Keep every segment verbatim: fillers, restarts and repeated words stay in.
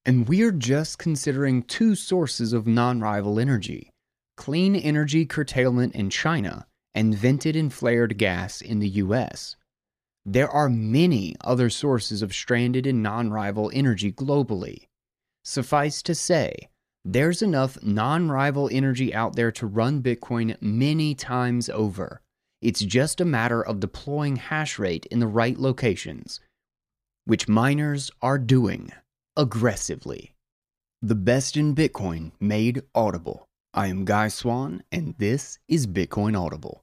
And we're just considering two sources of non-rival energy: clean energy curtailment in China and vented and flared gas in the U S. There are many other sources of stranded and non-rival energy globally. Suffice to say, there's enough non-rival energy out there to run Bitcoin many times over. It's just a matter of deploying hash rate in the right locations, which miners are doing aggressively. The best in Bitcoin made audible. I am Guy Swan, and this is Bitcoin Audible.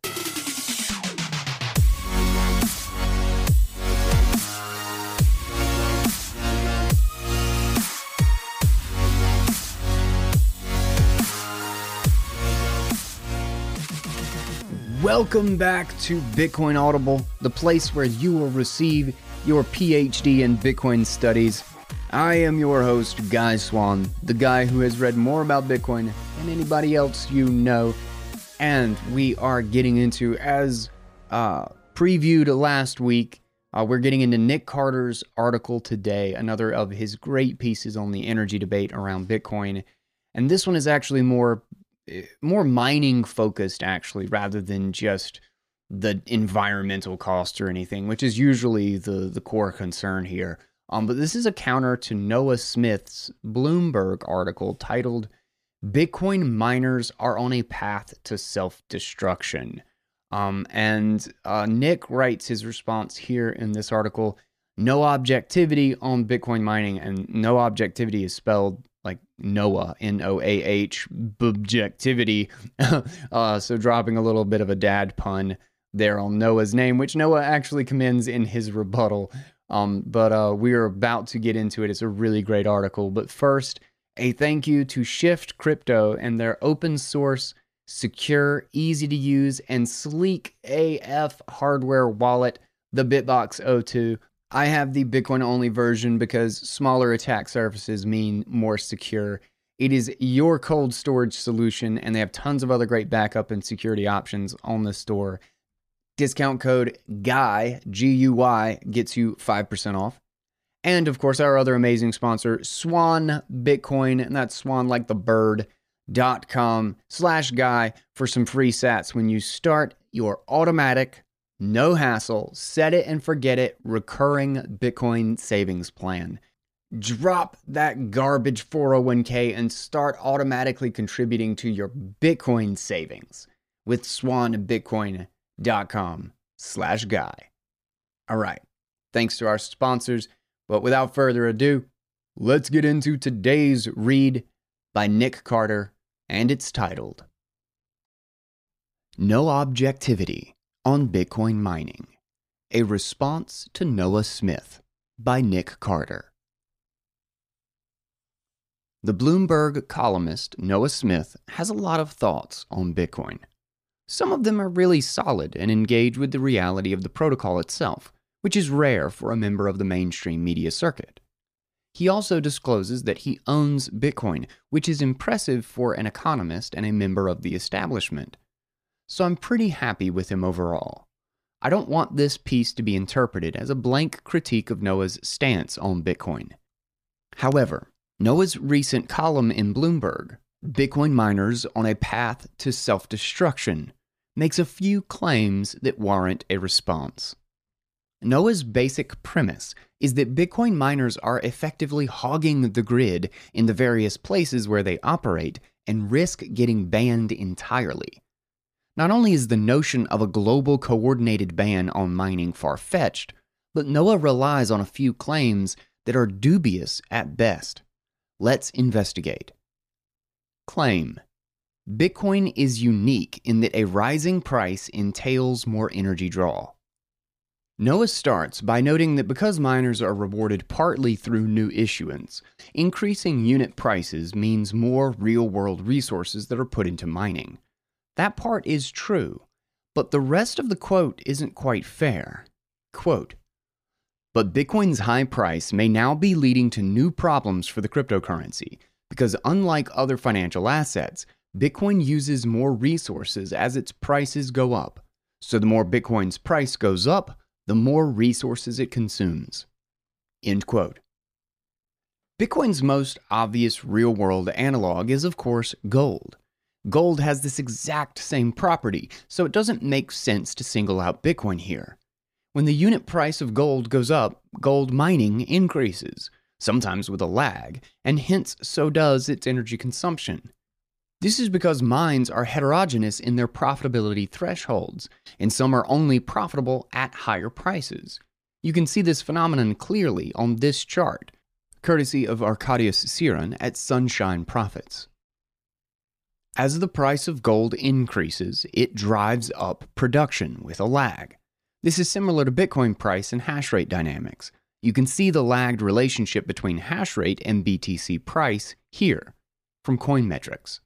Welcome back to Bitcoin Audible, the place where you will receive your P H D in Bitcoin studies. I am your host, Guy Swan, the guy who has read more about Bitcoin than anybody else you know. And we are getting into, as uh, previewed last week, uh, we're getting into Nick Carter's article today, another of his great pieces on the energy debate around Bitcoin. And this one is actually more more mining focused, actually, rather than just the environmental cost or anything, which is usually the, the core concern here. Um, but this is a counter to Noah Smith's Bloomberg article titled, "Bitcoin Miners Are on a Path to Self-Destruction." Um, and uh, Nick writes his response here in this article: "No objectivity on Bitcoin mining," and no objectivity is spelled like Noah, N O A H, objectivity. uh, so dropping a little bit of a dad pun there on Noah's name, which Noah actually commends in his rebuttal. Um, but uh, we are about to get into it. It's a really great article. But first, a thank you to Shift Crypto and their open source, secure, easy to use, and sleek A F hardware wallet, the BitBox zero two. I have the Bitcoin-only version because smaller attack surfaces mean more secure. It is your cold storage solution, and they have tons of other great backup and security options on the store. Discount code GUY, G U Y, gets you five percent off. And, of course, our other amazing sponsor, Swan Bitcoin, and that's swan like the bird, dot com slash guy for some free sats when you start your automatic, no hassle, set it and forget it, recurring Bitcoin savings plan. Drop that garbage four oh one k and start automatically contributing to your Bitcoin savings with swan bitcoin dot com slash guy. All right, thanks to our sponsors, but without further ado, let's get into today's read by Nick Carter, and it's titled, "No Objectivity on Bitcoin Mining, a response to Noah Smith," by Nick Carter. The Bloomberg columnist Noah Smith has a lot of thoughts on Bitcoin. Some of them are really solid and engage with the reality of the protocol itself, which is rare for a member of the mainstream media circuit. He also discloses that he owns Bitcoin, which is impressive for an economist and a member of the establishment. So I'm pretty happy with him overall. I don't want this piece to be interpreted as a blank critique of Noah's stance on Bitcoin. However, Noah's recent column in Bloomberg, "Bitcoin Miners on a Path to Self-Destruction," makes a few claims that warrant a response. Noah's basic premise is that Bitcoin miners are effectively hogging the grid in the various places where they operate and risk getting banned entirely. Not only is the notion of a global coordinated ban on mining far-fetched, but Noah relies on a few claims that are dubious at best. Let's investigate. Claim: Bitcoin is unique in that a rising price entails more energy draw. Noah starts by noting that because miners are rewarded partly through new issuance, increasing unit prices means more real-world resources that are put into mining. That part is true, but the rest of the quote isn't quite fair. Quote, "But Bitcoin's high price may now be leading to new problems for the cryptocurrency, because unlike other financial assets, Bitcoin uses more resources as its prices go up. So the more Bitcoin's price goes up, the more resources it consumes." End quote. Bitcoin's most obvious real-world analog is, of course, gold. Gold has this exact same property, so it doesn't make sense to single out Bitcoin here. When the unit price of gold goes up, gold mining increases, sometimes with a lag, and hence so does its energy consumption. This is because mines are heterogeneous in their profitability thresholds, and some are only profitable at higher prices. You can see this phenomenon clearly on this chart, courtesy of Arkadiusz Siran at Sunshine Profits. As the price of gold increases, it drives up production with a lag. This is similar to Bitcoin price and hash rate dynamics. You can see the lagged relationship between hash rate and B T C price here, from Coinmetrics.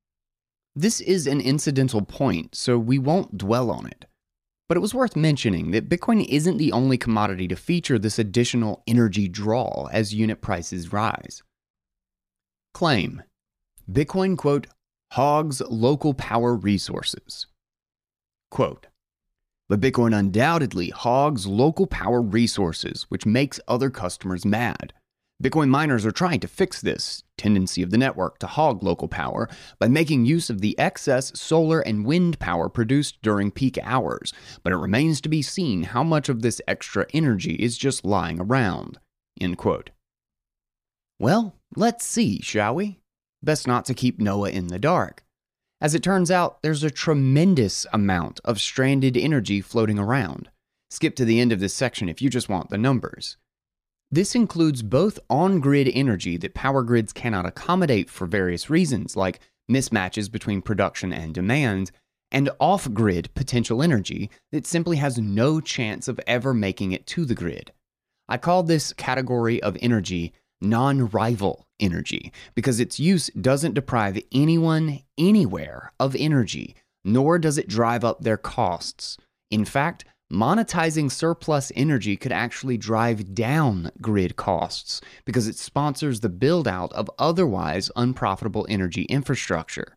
This is an incidental point, so we won't dwell on it. But it was worth mentioning that Bitcoin isn't the only commodity to feature this additional energy draw as unit prices rise. Claim: Bitcoin, quote, hogs local power resources. Quote, but Bitcoin undoubtedly hogs local power resources, which makes other customers mad. Bitcoin miners are trying to fix this tendency of the network to hog local power by making use of the excess solar and wind power produced during peak hours, but it remains to be seen how much of this extra energy is just lying around. End quote. Well, let's see, shall we? Best not to keep Noah in the dark. As it turns out, there's a tremendous amount of stranded energy floating around. Skip to the end of this section if you just want the numbers. This includes both on-grid energy that power grids cannot accommodate for various reasons, like mismatches between production and demand, and off-grid potential energy that simply has no chance of ever making it to the grid. I call this category of energy non-rival energy because its use doesn't deprive anyone anywhere of energy, nor does it drive up their costs. In fact, monetizing surplus energy could actually drive down grid costs because it sponsors the build-out of otherwise unprofitable energy infrastructure.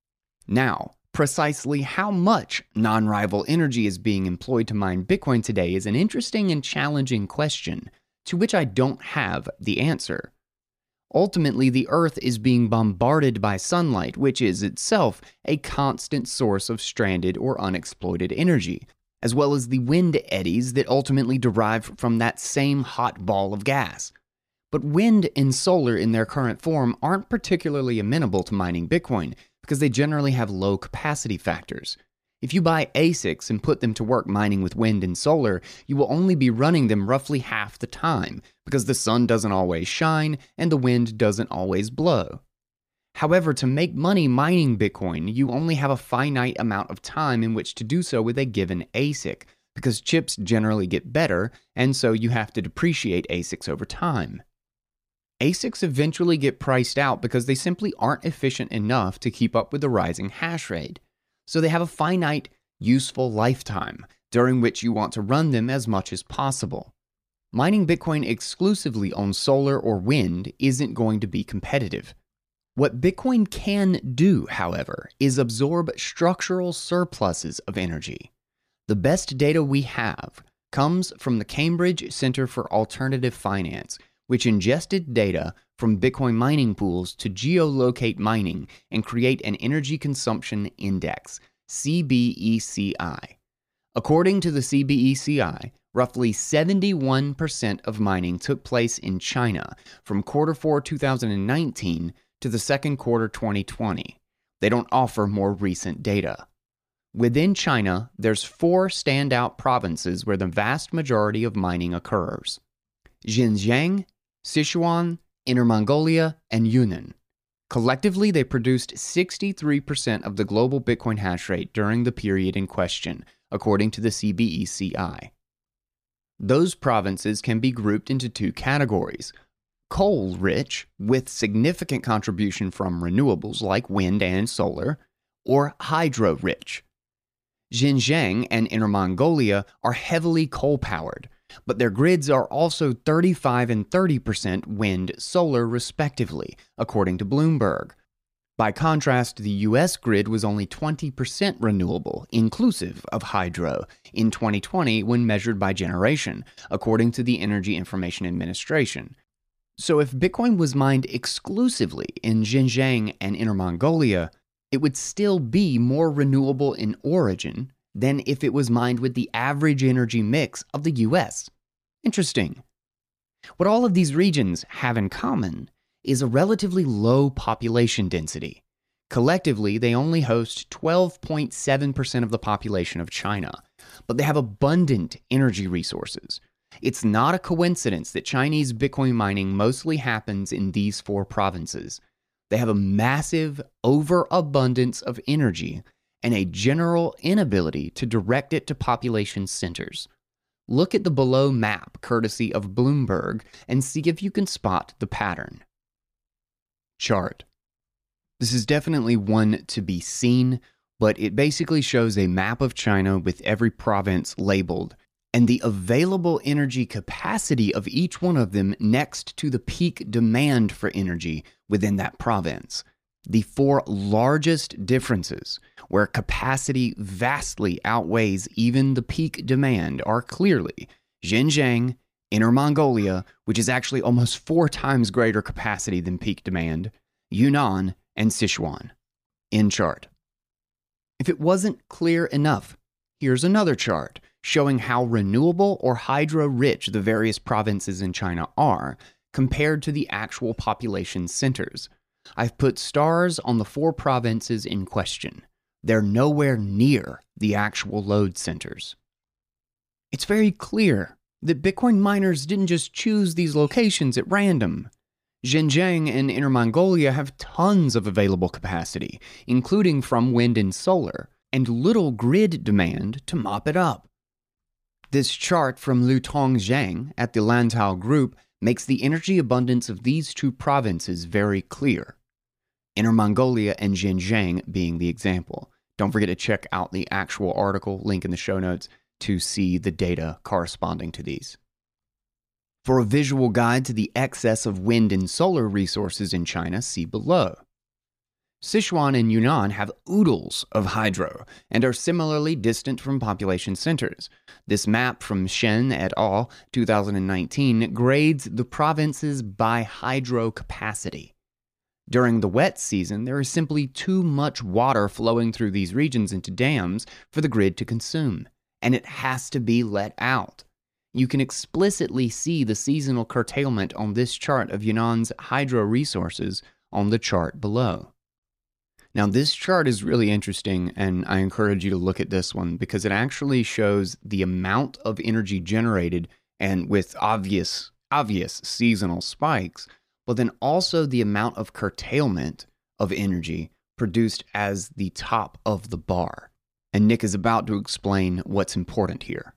Now, precisely how much non-rival energy is being employed to mine Bitcoin today is an interesting and challenging question, to which I don't have the answer. Ultimately, the Earth is being bombarded by sunlight, which is itself a constant source of stranded or unexploited energy, as well as the wind eddies that ultimately derive from that same hot ball of gas. But wind and solar in their current form aren't particularly amenable to mining Bitcoin because they generally have low capacity factors. If you buy A SICs and put them to work mining with wind and solar, you will only be running them roughly half the time because the sun doesn't always shine and the wind doesn't always blow. However, to make money mining Bitcoin, you only have a finite amount of time in which to do so with a given A SIC, because chips generally get better, and so you have to depreciate A SICs over time. A SICs eventually get priced out because they simply aren't efficient enough to keep up with the rising hash rate. So they have a finite, useful lifetime, during which you want to run them as much as possible. Mining Bitcoin exclusively on solar or wind isn't going to be competitive. What Bitcoin can do, however, is absorb structural surpluses of energy. The best data we have comes from the Cambridge Center for Alternative Finance, which ingested data from Bitcoin mining pools to geolocate mining and create an energy consumption index, C B E C I. According to the C B E C I, roughly seventy-one percent of mining took place in China from quarter four two thousand nineteen to the second quarter twenty twenty. They don't offer more recent data. Within China, there's four standout provinces where the vast majority of mining occurs: Xinjiang, Sichuan, Inner Mongolia, and Yunnan. Collectively, they produced sixty-three percent of the global Bitcoin hash rate during the period in question, according to the C B E C I. Those provinces can be grouped into two categories: coal-rich, with significant contribution from renewables like wind and solar, or hydro-rich. Xinjiang and Inner Mongolia are heavily coal-powered, but their grids are also thirty-five and thirty percent wind-solar respectively, according to Bloomberg. By contrast, the U S grid was only twenty percent renewable, inclusive of hydro, in twenty twenty when measured by generation, according to the Energy Information Administration. So if Bitcoin was mined exclusively in Xinjiang and Inner Mongolia, it would still be more renewable in origin than if it was mined with the average energy mix of the U S. Interesting. What all of these regions have in common is a relatively low population density. Collectively, they only host twelve point seven percent of the population of China, but they have abundant energy resources. It's not a coincidence that Chinese Bitcoin mining mostly happens in these four provinces. They have a massive overabundance of energy and a general inability to direct it to population centers. Look at the below map courtesy of Bloomberg and see if you can spot the pattern. Chart. This is definitely one to be seen, but it basically shows a map of China with every province labeled and the available energy capacity of each one of them next to the peak demand for energy within that province. The four largest differences where capacity vastly outweighs even the peak demand are clearly Xinjiang, Inner Mongolia, which is actually almost four times greater capacity than peak demand, Yunnan, and Sichuan. End chart. If it wasn't clear enough, here's another chart showing how renewable or hydro-rich the various provinces in China are compared to the actual population centers. I've put stars on the four provinces in question. They're nowhere near the actual load centers. It's very clear that Bitcoin miners didn't just choose these locations at random. Xinjiang and Inner Mongolia have tons of available capacity, including from wind and solar, and little grid demand to mop it up. This chart from Lutong Zhang at the Lantau Group makes the energy abundance of these two provinces very clear. Inner Mongolia and Xinjiang being the example. Don't forget to check out the actual article, link in the show notes, to see the data corresponding to these. For a visual guide to the excess of wind and solar resources in China, see below. Sichuan and Yunnan have oodles of hydro and are similarly distant from population centers. This map from Shen et al. two thousand nineteen grades the provinces by hydro capacity. During the wet season, there is simply too much water flowing through these regions into dams for the grid to consume, and it has to be let out. You can explicitly see the seasonal curtailment on this chart of Yunnan's hydro resources on the chart below. Now, this chart is really interesting, and I encourage you to look at this one because it actually shows the amount of energy generated and with obvious, obvious seasonal spikes, but then also the amount of curtailment of energy produced as the top of the bar. And Nick is about to explain what's important here.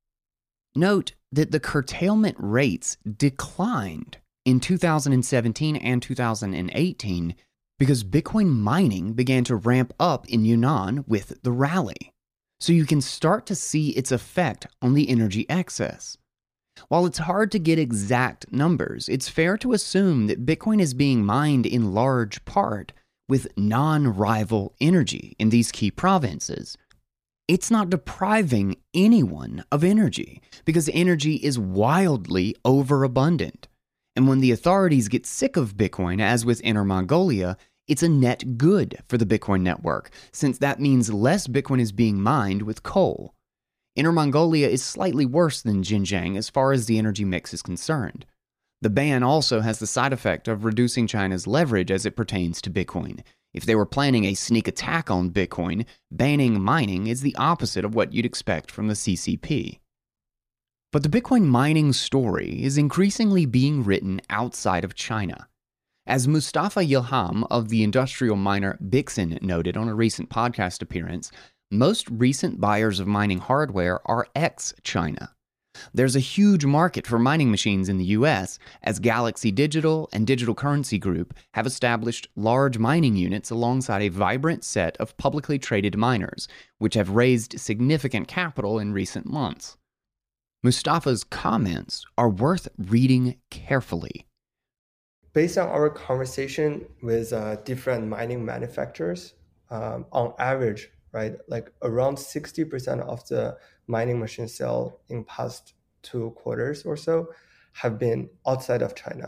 Note that the curtailment rates declined in two thousand seventeen and two thousand eighteen because Bitcoin mining began to ramp up in Yunnan with the rally. So you can start to see its effect on the energy excess. While it's hard to get exact numbers, it's fair to assume that Bitcoin is being mined in large part with non-rival energy in these key provinces. It's not depriving anyone of energy because energy is wildly overabundant. And when the authorities get sick of Bitcoin, as with Inner Mongolia, it's a net good for the Bitcoin network, since that means less Bitcoin is being mined with coal. Inner Mongolia is slightly worse than Xinjiang as far as the energy mix is concerned. The ban also has the side effect of reducing China's leverage as it pertains to Bitcoin. If they were planning a sneak attack on Bitcoin, banning mining is the opposite of what you'd expect from the C C P. But the Bitcoin mining story is increasingly being written outside of China. As Mustafa Ilham of the industrial miner Bixen noted on a recent podcast appearance, most recent buyers of mining hardware are ex-China. There's a huge market for mining machines in the U S, as Galaxy Digital and Digital Currency Group have established large mining units alongside a vibrant set of publicly traded miners, which have raised significant capital in recent months. Mustafa's comments are worth reading carefully. Based on our conversation with uh, different mining manufacturers, um, on average, right, like around sixty percent of the mining machine sale in past two quarters or so have been outside of China,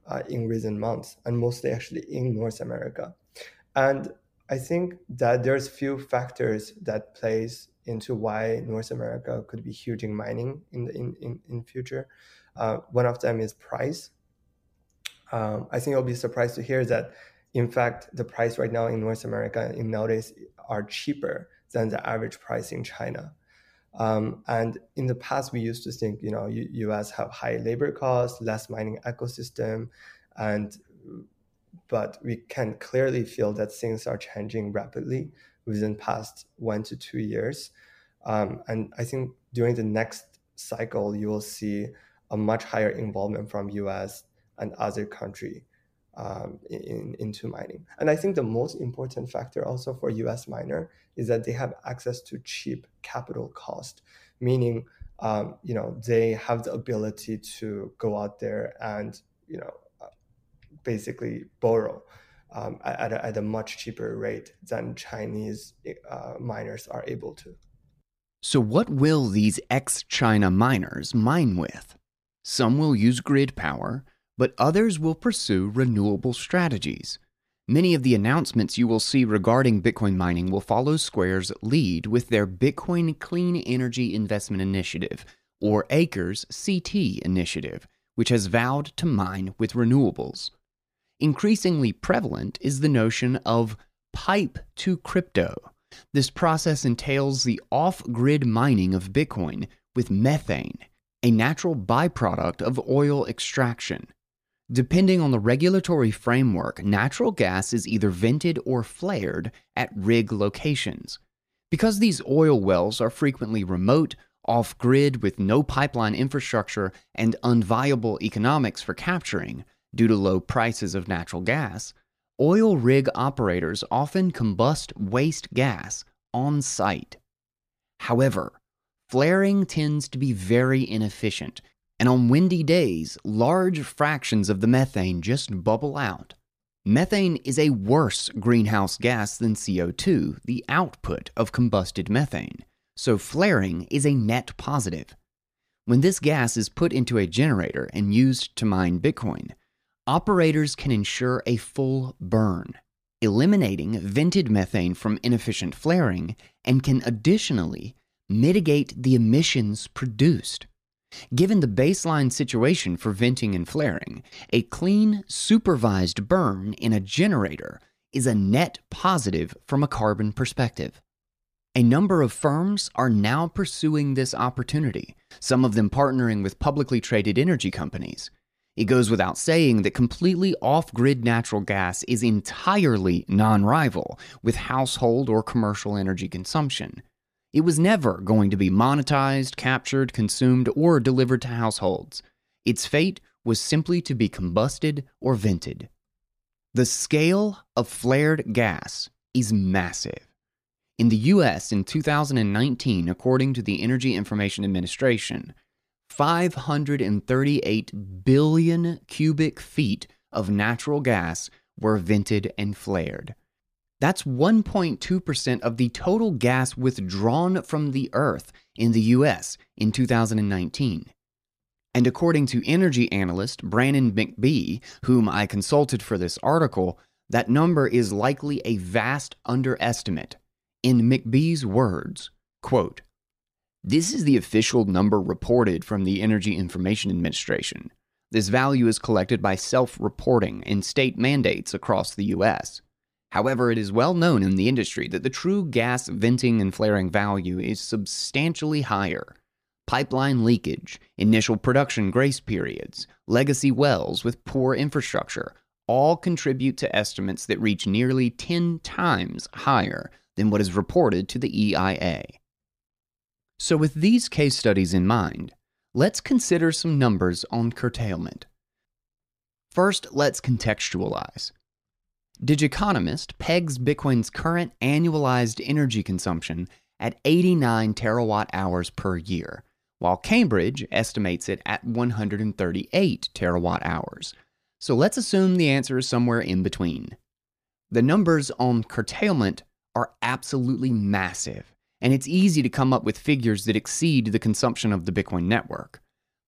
uh, in recent months, and mostly actually in North America. And I think that there's few factors that plays into why North America could be huge in mining in the in in, in future. Uh, one of them is price. Um, I think you'll be surprised to hear that, in fact, the price right now in North America in nowadays are cheaper than the average price in China. Um, and in the past, we used to think, you know, U- U.S. have high labor costs, less mining ecosystem, and but we can clearly feel that things are changing rapidly within past one to two years. Um, and I think during the next cycle, you will see a much higher involvement from U S and other country um, in, into mining. And I think the most important factor also for U S miner is that they have access to cheap capital cost, meaning um, you know, they have the ability to go out there and, you know, basically borrow um, at, a, at a much cheaper rate than Chinese uh, miners are able to. So what will these ex-China miners mine with? Some will use grid power, but others will pursue renewable strategies. Many of the announcements you will see regarding Bitcoin mining will follow Square's lead with their Bitcoin Clean Energy Investment Initiative, or Acres C T initiative, which has vowed to mine with renewables. Increasingly prevalent is the notion of pipe to crypto. This process entails the off-grid mining of Bitcoin with methane, a natural byproduct of oil extraction. Depending on the regulatory framework, natural gas is either vented or flared at rig locations. Because these oil wells are frequently remote, off-grid with no pipeline infrastructure and unviable economics for capturing, due to low prices of natural gas, oil rig operators often combust waste gas on site. However, flaring tends to be very inefficient, and on windy days, large fractions of the methane just bubble out. Methane is a worse greenhouse gas than C O two, the output of combusted methane, so flaring is a net positive. When this gas is put into a generator and used to mine Bitcoin, operators can ensure a full burn, eliminating vented methane from inefficient flaring, and can additionally mitigate the emissions produced. Given the baseline situation for venting and flaring, a clean, supervised burn in a generator is a net positive from a carbon perspective. A number of firms are now pursuing this opportunity, some of them partnering with publicly traded energy companies. It goes without saying that completely off-grid natural gas is entirely non-rival with household or commercial energy consumption. It was never going to be monetized, captured, consumed, or delivered to households. Its fate was simply to be combusted or vented. The scale of flared gas is massive. In the U S in two thousand nineteen, according to the Energy Information Administration, five hundred thirty-eight billion cubic feet of natural gas were vented and flared. That's one point two percent of the total gas withdrawn from the Earth in the U S in two thousand nineteen. And according to energy analyst Brannon McBee, whom I consulted for this article, that number is likely a vast underestimate. In McBee's words, quote, "This is the official number reported from the Energy Information Administration. This value is collected by self-reporting and state mandates across the U S. However, it is well known in the industry that the true gas venting and flaring value is substantially higher. Pipeline leakage, initial production grace periods, legacy wells with poor infrastructure all contribute to estimates that reach nearly ten times higher than what is reported to the E I A. So with these case studies in mind, let's consider some numbers on curtailment. First, let's contextualize. Digiconomist pegs Bitcoin's current annualized energy consumption at eighty-nine terawatt hours per year, while Cambridge estimates it at one hundred thirty-eight terawatt hours. So let's assume the answer is somewhere in between. The numbers on curtailment are absolutely massive, and it's easy to come up with figures that exceed the consumption of the Bitcoin network.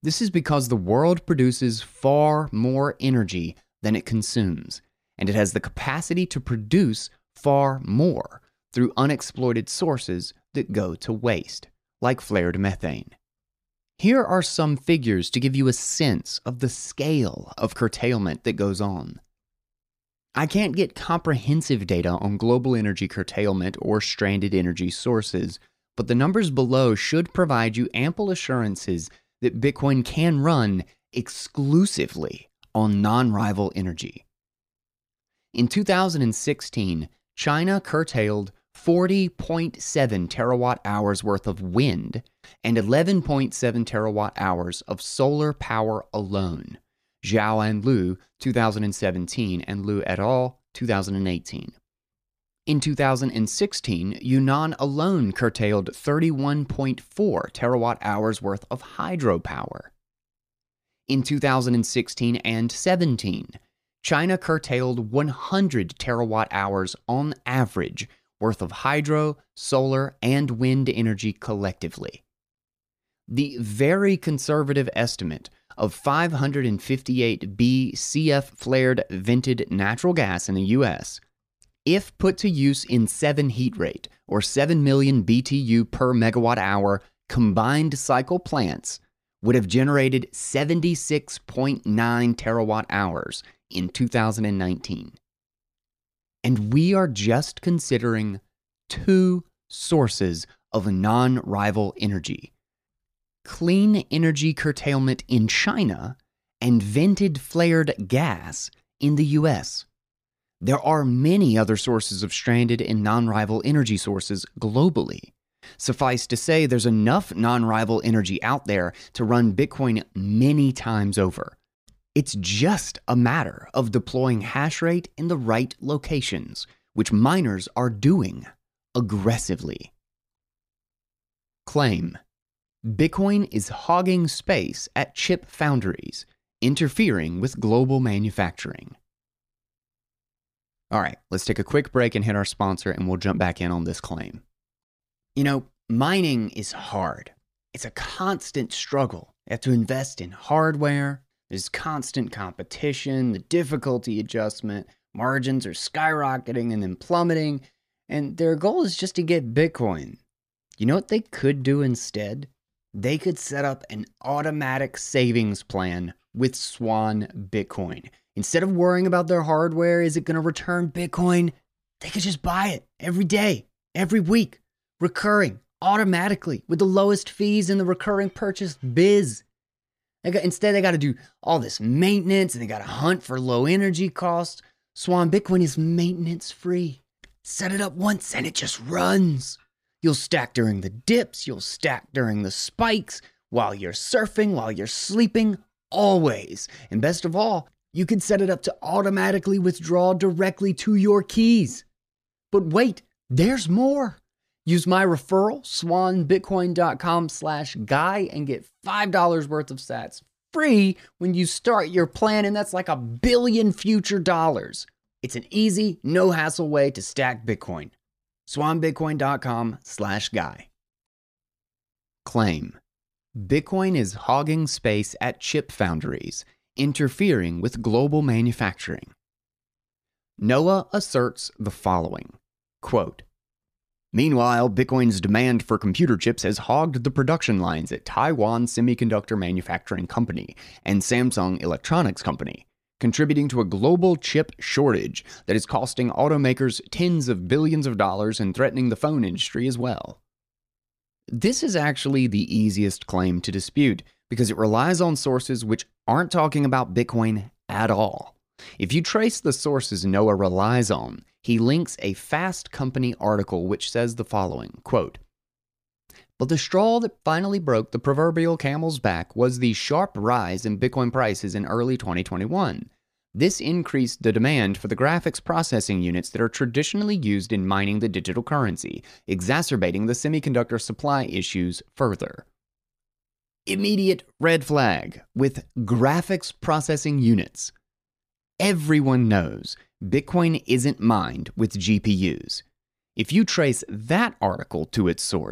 This is because the world produces far more energy than it consumes, and it has the capacity to produce far more through unexploited sources that go to waste, like flared methane. Here are some figures to give you a sense of the scale of curtailment that goes on. I can't get comprehensive data on global energy curtailment or stranded energy sources, but the numbers below should provide you ample assurances that Bitcoin can run exclusively on non-rival energy. In two thousand sixteen, China curtailed forty point seven terawatt hours worth of wind and eleven point seven terawatt hours of solar power alone. Zhao and Liu, two thousand seventeen, and Liu et al., two thousand eighteen. In two thousand sixteen, Yunnan alone curtailed thirty-one point four terawatt hours worth of hydropower. In two thousand sixteen and seventeen, China curtailed one hundred terawatt hours on average worth of hydro, solar, and wind energy collectively. The very conservative estimate of five hundred fifty-eight B C F flared vented natural gas in the U S, if put to use in seven heat rate, or seven million B T U per megawatt hour combined cycle plants, would have generated seventy-six point nine terawatt hours in two thousand nineteen. And we are just considering two sources of non-rival energy: clean energy curtailment in China and vented flared gas in the U S. There are many other sources of stranded and non-rival energy sources globally. Suffice to say, there's enough non-rival energy out there to run Bitcoin many times over. It's just a matter of deploying hash rate in the right locations, which miners are doing aggressively. Claim: Bitcoin is hogging space at chip foundries, interfering with global manufacturing. All right, let's take a quick break and hit our sponsor, and we'll jump back in on this claim. You know, mining is hard. It's a constant struggle. You have to invest in hardware. There's constant competition, the difficulty adjustment, margins are skyrocketing and then plummeting, and their goal is just to get Bitcoin. You know what they could do instead? They could set up an automatic savings plan with Swan Bitcoin. Instead of worrying about their hardware, is it going to return Bitcoin? They could just buy it every day, every week, recurring, automatically, with the lowest fees in the recurring purchase biz. They got, instead, they got to do all this maintenance, and they got to hunt for low energy costs. Swan Bitcoin is maintenance free. Set it up once and it just runs. You'll stack during the dips, you'll stack during the spikes, while you're surfing, while you're sleeping, always. And best of all, you can set it up to automatically withdraw directly to your keys. But wait, there's more. Use my referral, swanbitcoin.com slash guy, and get five dollars worth of sats free when you start your plan, and that's like a billion future dollars. It's an easy, no-hassle way to stack Bitcoin. swanbitcoin.com slash guy. Claim: Bitcoin is hogging space at chip foundries, interfering with global manufacturing. Noah asserts the following, quote, "Meanwhile, Bitcoin's demand for computer chips has hogged the production lines at Taiwan Semiconductor Manufacturing Company and Samsung Electronics Company, contributing to a global chip shortage that is costing automakers tens of billions of dollars and threatening the phone industry as well." This is actually the easiest claim to dispute because it relies on sources which aren't talking about Bitcoin at all. If you trace the sources Noah relies on, he links a Fast Company article which says the following, quote, "But the straw that finally broke the proverbial camel's back was the sharp rise in Bitcoin prices in early twenty twenty-one. This increased the demand for the graphics processing units that are traditionally used in mining the digital currency, exacerbating the semiconductor supply issues further." Immediate red flag with graphics processing units. Everyone knows Bitcoin isn't mined with G P Us. If you trace that article to its source,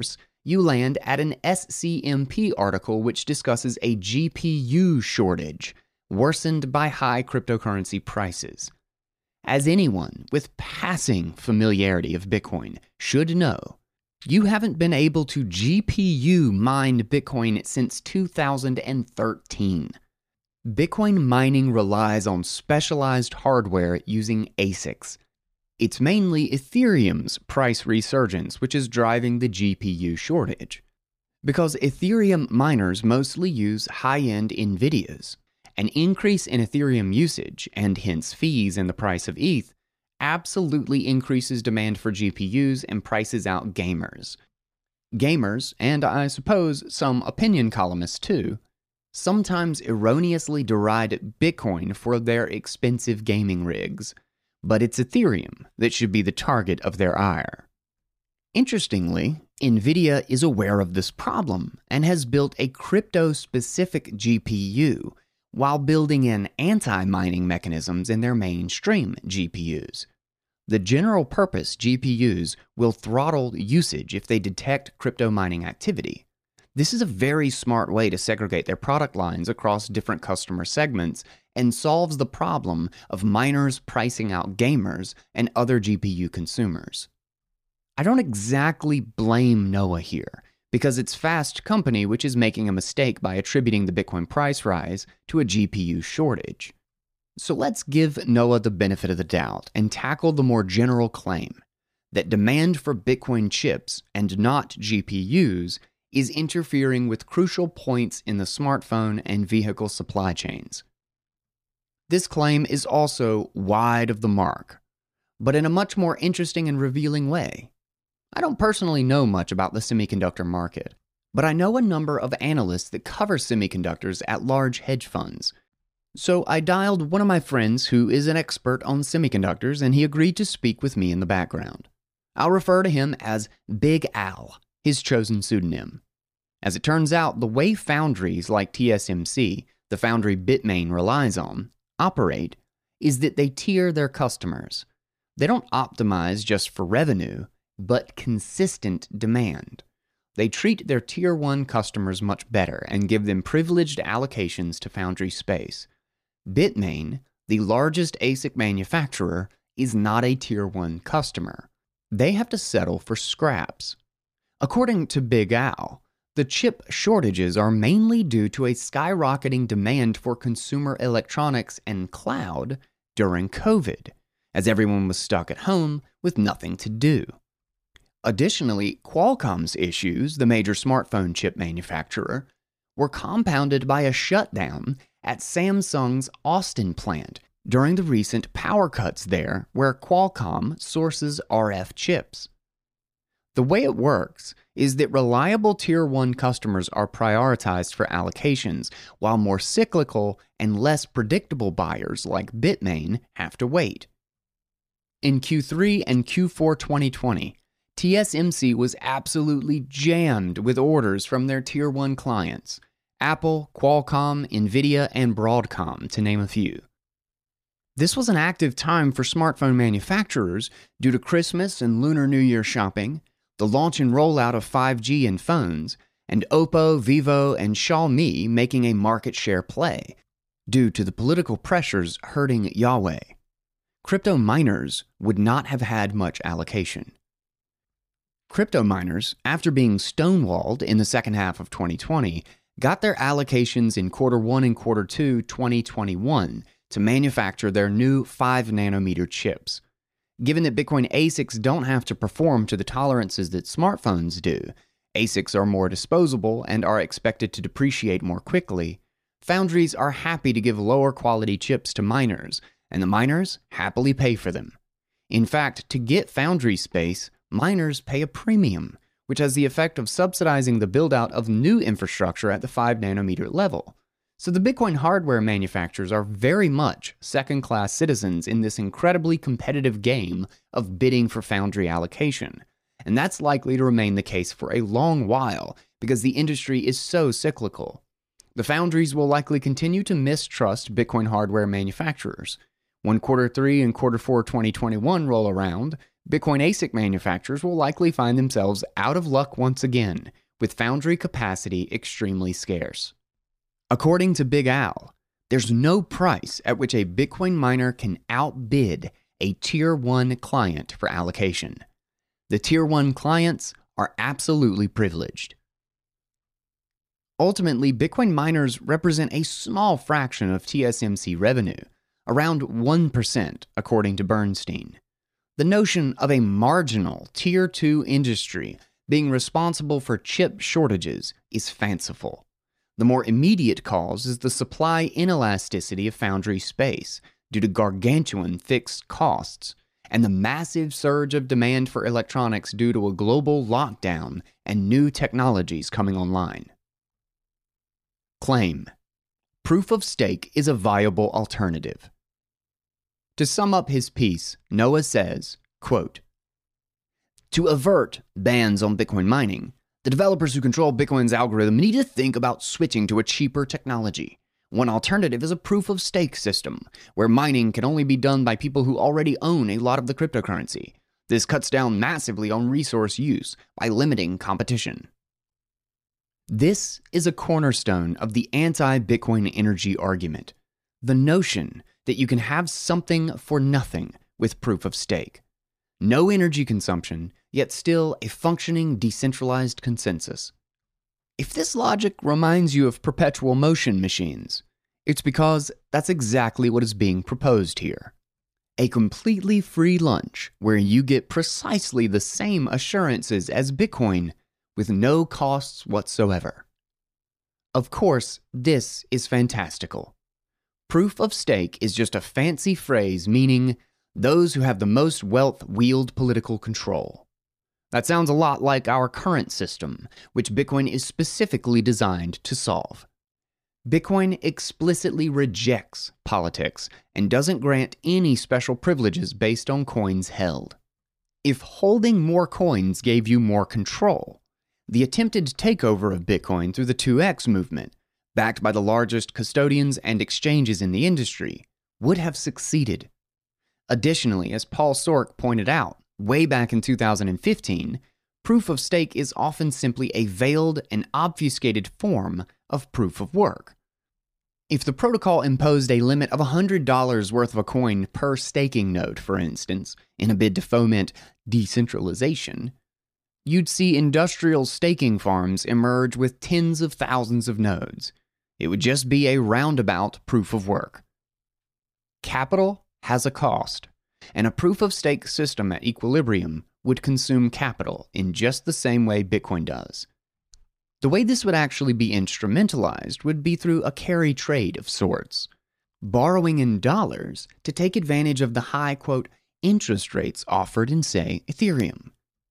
you land at an S C M P article which discusses a G P U shortage, worsened by high cryptocurrency prices. As anyone with passing familiarity of Bitcoin should know, you haven't been able to G P U mine Bitcoin since two thousand thirteen. Bitcoin mining relies on specialized hardware using A S I Cs. It's mainly Ethereum's price resurgence which is driving the G P U shortage. Because Ethereum miners mostly use high-end NVIDIAs, an increase in Ethereum usage, and hence fees in the price of E T H, absolutely increases demand for G P Us and prices out gamers. Gamers, and I suppose some opinion columnists too, sometimes erroneously deride Bitcoin for their expensive gaming rigs, but it's Ethereum that should be the target of their ire. Interestingly, NVIDIA is aware of this problem and has built a crypto-specific G P U while building in anti-mining mechanisms in their mainstream G P Us. The general-purpose G P Us will throttle usage if they detect crypto mining activity. This is a very smart way to segregate their product lines across different customer segments and solves the problem of miners pricing out gamers and other G P U consumers. I don't exactly blame Noah here, because it's Fast Company which is making a mistake by attributing the Bitcoin price rise to a G P U shortage. So let's give Noah the benefit of the doubt and tackle the more general claim that demand for Bitcoin chips and not G P Us is interfering with crucial points in the smartphone and vehicle supply chains. This claim is also wide of the mark, but in a much more interesting and revealing way. I don't personally know much about the semiconductor market, but I know a number of analysts that cover semiconductors at large hedge funds. So I dialed one of my friends who is an expert on semiconductors, and he agreed to speak with me in the background. I'll refer to him as Big Al, his chosen pseudonym. As it turns out, the way foundries like T S M C, the foundry Bitmain relies on, operate is that they tier their customers. They don't optimize just for revenue, but consistent demand. They treat their tier one customers much better and give them privileged allocations to foundry space. Bitmain, the largest A S I C manufacturer, is not a tier one customer. They have to settle for scraps. According to Big Al, the chip shortages are mainly due to a skyrocketing demand for consumer electronics and cloud during COVID, as everyone was stuck at home with nothing to do. Additionally, Qualcomm's issues, the major smartphone chip manufacturer, were compounded by a shutdown at Samsung's Austin plant during the recent power cuts there, where Qualcomm sources R F chips. The way it works is that reliable Tier one customers are prioritized for allocations, while more cyclical and less predictable buyers like Bitmain have to wait. In Q three and Q four twenty twenty, T S M C was absolutely jammed with orders from their Tier one clients, Apple, Qualcomm, NVIDIA, and Broadcom, to name a few. This was an active time for smartphone manufacturers due to Christmas and Lunar New Year shopping, the launch and rollout of five G in phones, and Oppo, Vivo, and Xiaomi making a market share play, due to the political pressures hurting Huawei. Crypto miners would not have had much allocation. Crypto miners, after being stonewalled in the second half of twenty twenty, got their allocations in quarter one and quarter two twenty twenty-one to manufacture their new five nanometer chips. Given that Bitcoin A S I Cs don't have to perform to the tolerances that smartphones do, A S I Cs are more disposable and are expected to depreciate more quickly, foundries are happy to give lower quality chips to miners, and the miners happily pay for them. In fact, to get foundry space, miners pay a premium, which has the effect of subsidizing the build-out of new infrastructure at the five nanometer level. So the Bitcoin hardware manufacturers are very much second-class citizens in this incredibly competitive game of bidding for foundry allocation. And that's likely to remain the case for a long while because the industry is so cyclical. The foundries will likely continue to mistrust Bitcoin hardware manufacturers. When quarter three and quarter four twenty twenty-one roll around, Bitcoin A S I C manufacturers will likely find themselves out of luck once again, with foundry capacity extremely scarce. According to Big Al, there's no price at which a Bitcoin miner can outbid a Tier one client for allocation. The Tier one clients are absolutely privileged. Ultimately, Bitcoin miners represent a small fraction of T S M C revenue, around one percent according to Bernstein. The notion of a marginal Tier two industry being responsible for chip shortages is fanciful. The more immediate cause is the supply inelasticity of foundry space due to gargantuan fixed costs and the massive surge of demand for electronics due to a global lockdown and new technologies coming online. Claim: proof of stake is a viable alternative. To sum up his piece, Noah says, quote, "To avert bans on Bitcoin mining, the developers who control Bitcoin's algorithm need to think about switching to a cheaper technology. One alternative is a proof-of-stake system, where mining can only be done by people who already own a lot of the cryptocurrency. This cuts down massively on resource use by limiting competition." This is a cornerstone of the anti-Bitcoin energy argument, the notion that you can have something for nothing with proof-of-stake. No energy consumption, yet still a functioning decentralized consensus. If this logic reminds you of perpetual motion machines, it's because that's exactly what is being proposed here. A completely free lunch where you get precisely the same assurances as Bitcoin with no costs whatsoever. Of course, this is fantastical. Proof of stake is just a fancy phrase meaning those who have the most wealth wield political control. That sounds a lot like our current system, which Bitcoin is specifically designed to solve. Bitcoin explicitly rejects politics and doesn't grant any special privileges based on coins held. If holding more coins gave you more control, the attempted takeover of Bitcoin through the two X movement, backed by the largest custodians and exchanges in the industry, would have succeeded. Additionally, as Paul Sork pointed out way back in two thousand fifteen, proof of stake is often simply a veiled and obfuscated form of proof of work. If the protocol imposed a limit of one hundred dollars worth of a coin per staking node, for instance, in a bid to foment decentralization, you'd see industrial staking farms emerge with tens of thousands of nodes. It would just be a roundabout proof of work. Capital has a cost, and a proof-of-stake system at equilibrium would consume capital in just the same way Bitcoin does. The way this would actually be instrumentalized would be through a carry trade of sorts, borrowing in dollars to take advantage of the high, quote, interest rates offered in, say, Ethereum.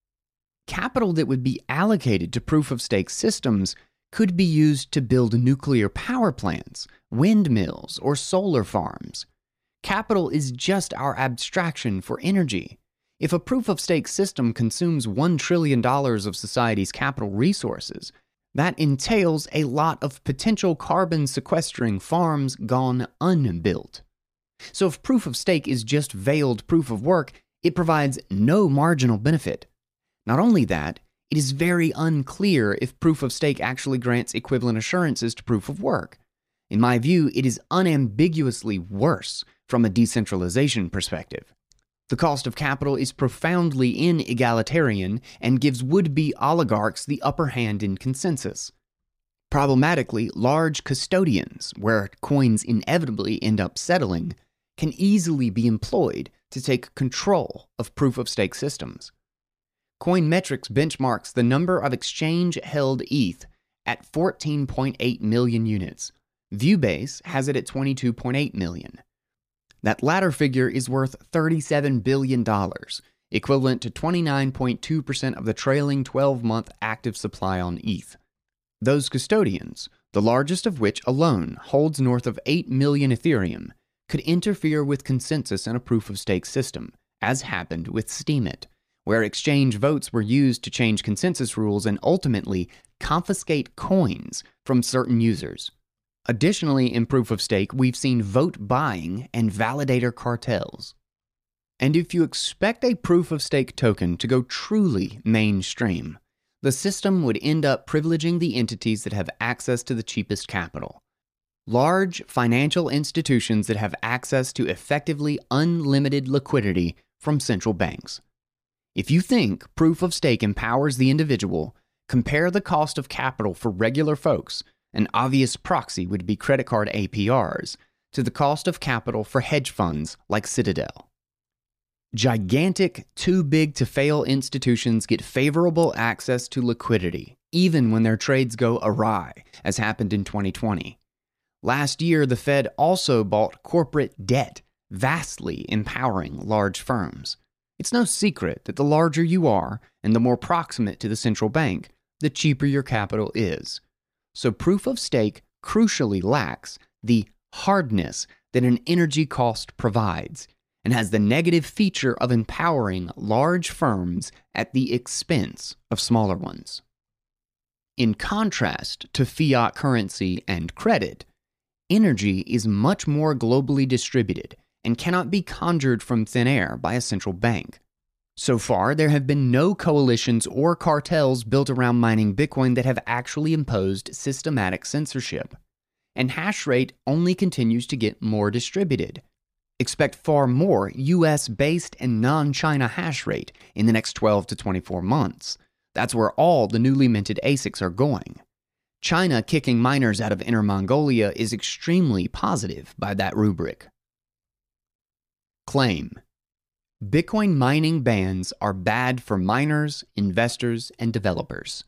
Capital that would be allocated to proof-of-stake systems could be used to build nuclear power plants, windmills, or solar farms. Capital is just our abstraction for energy. If a proof-of-stake system consumes one trillion dollars of society's capital resources, that entails a lot of potential carbon-sequestering farms gone unbuilt. So if proof-of-stake is just veiled proof of work, it provides no marginal benefit. Not only that, it is very unclear if proof-of-stake actually grants equivalent assurances to proof of work. In my view, it is unambiguously worse from a decentralization perspective. The cost of capital is profoundly inegalitarian and gives would-be oligarchs the upper hand in consensus. Problematically, large custodians, where coins inevitably end up settling, can easily be employed to take control of proof-of-stake systems. Coinmetrics benchmarks the number of exchange-held E T H at fourteen point eight million units. Viewbase has it at twenty-two point eight million. That latter figure is worth thirty-seven billion dollars, equivalent to twenty-nine point two percent of the trailing twelve-month active supply on E T H. Those custodians, the largest of which alone holds north of eight million Ethereum, could interfere with consensus in a proof-of-stake system, as happened with Steemit, where exchange votes were used to change consensus rules and ultimately confiscate coins from certain users. Additionally, in proof-of-stake, we've seen vote buying and validator cartels. And if you expect a proof-of-stake token to go truly mainstream, the system would end up privileging the entities that have access to the cheapest capital. Large financial institutions that have access to effectively unlimited liquidity from central banks. If you think proof-of-stake empowers the individual, compare the cost of capital for regular folks, an obvious proxy would be credit card A P Rs, to the cost of capital for hedge funds like Citadel. Gigantic, too-big-to-fail institutions get favorable access to liquidity, even when their trades go awry, as happened in twenty twenty. Last year, the Fed also bought corporate debt, vastly empowering large firms. It's no secret that the larger you are, and the more proximate to the central bank, the cheaper your capital is. So proof-of-stake crucially lacks the hardness that an energy cost provides, and has the negative feature of empowering large firms at the expense of smaller ones. In contrast to fiat currency and credit, energy is much more globally distributed and cannot be conjured from thin air by a central bank. So far, there have been no coalitions or cartels built around mining Bitcoin that have actually imposed systematic censorship. And hash rate only continues to get more distributed. Expect far more U S-based and non-China hash rate in the next twelve to twenty-four months. That's where all the newly minted A S I Cs are going. China kicking miners out of Inner Mongolia is extremely positive by that rubric. Claim: Bitcoin mining bans are bad for miners, investors, and developers.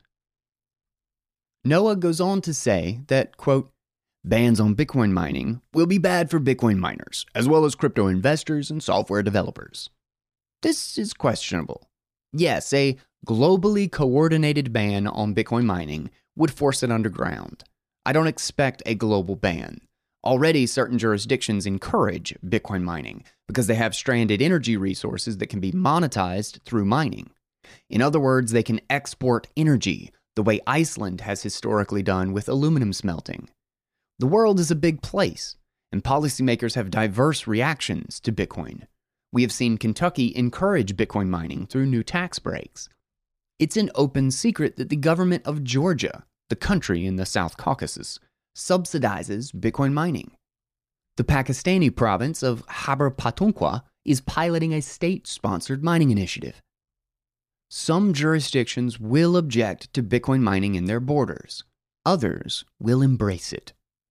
Noah goes on to say that, quote, bans on Bitcoin mining will be bad for Bitcoin miners, as well as crypto investors and software developers. This is questionable. Yes, a globally coordinated ban on Bitcoin mining would force it underground. I don't expect a global ban. Already, certain jurisdictions encourage Bitcoin mining because they have stranded energy resources that can be monetized through mining. In other words, they can export energy, the way Iceland has historically done with aluminum smelting. The world is a big place, and policymakers have diverse reactions to Bitcoin. We have seen Kentucky encourage Bitcoin mining through new tax breaks. It's an open secret that the government of Georgia, the country in the South Caucasus, subsidizes Bitcoin mining. The Pakistani province of Khyber Pakhtunkhwa is piloting a state-sponsored mining initiative. Some jurisdictions will object to Bitcoin mining in their borders. Others will embrace it.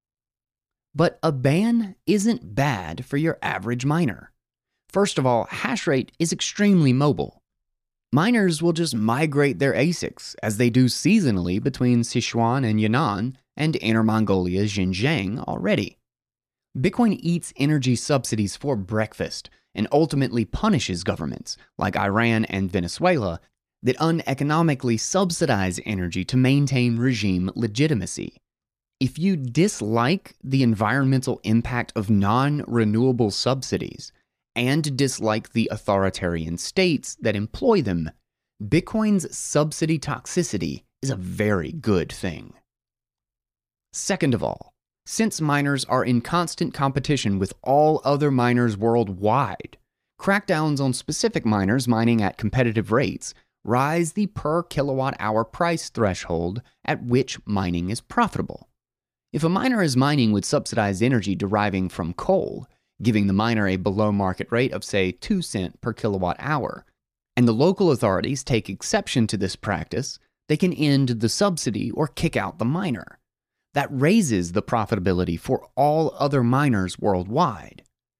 But a ban isn't bad for your average miner. First of all, hash rate is extremely mobile. Miners will just migrate their A S I Cs, as they do seasonally between Sichuan and Yunnan and Inner Mongolia Xinjiang already. Bitcoin eats energy subsidies for breakfast and ultimately punishes governments, like Iran and Venezuela, that uneconomically subsidize energy to maintain regime legitimacy. If you dislike the environmental impact of non-renewable subsidies and dislike the authoritarian states that employ them, Bitcoin's subsidy toxicity is a very good thing. Second of all, since miners are in constant competition with all other miners worldwide, crackdowns on specific miners mining at competitive rates rise the per kilowatt hour price threshold at which mining is profitable. If a miner is mining with subsidized energy deriving from coal, giving the miner a below-market rate of, say, two cents per kilowatt hour, and the local authorities take exception to this practice, they can end the subsidy or kick out the miner. That raises the profitability for all other miners worldwide.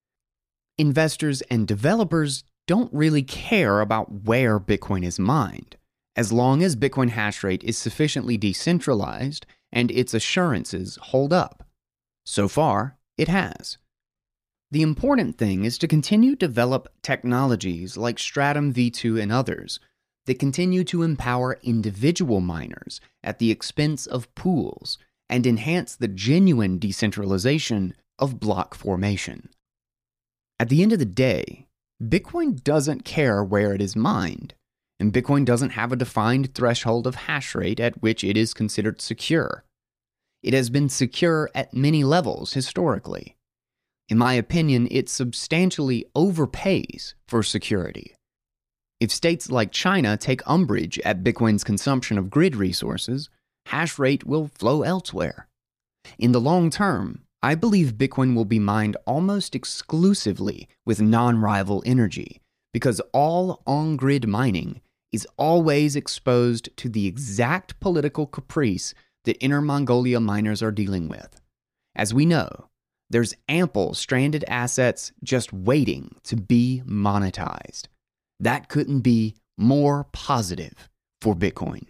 Investors and developers don't really care about where Bitcoin is mined, as long as Bitcoin hash rate is sufficiently decentralized and its assurances hold up. So far, it has. The important thing is to continue to develop technologies like Stratum v two and others that continue to empower individual miners at the expense of pools and enhance the genuine decentralization of block formation. At the end of the day, Bitcoin doesn't care where it is mined, and Bitcoin doesn't have a defined threshold of hash rate at which it is considered secure. It has been secure at many levels historically. In my opinion, it substantially overpays for security. If states like China take umbrage at Bitcoin's consumption of grid resources, hash rate will flow elsewhere. In the long term, I believe Bitcoin will be mined almost exclusively with non-rival energy, because all on-grid mining is always exposed to the exact political caprice that Inner Mongolia miners are dealing with. As we know, there's ample stranded assets just waiting to be monetized. That couldn't be more positive for Bitcoin.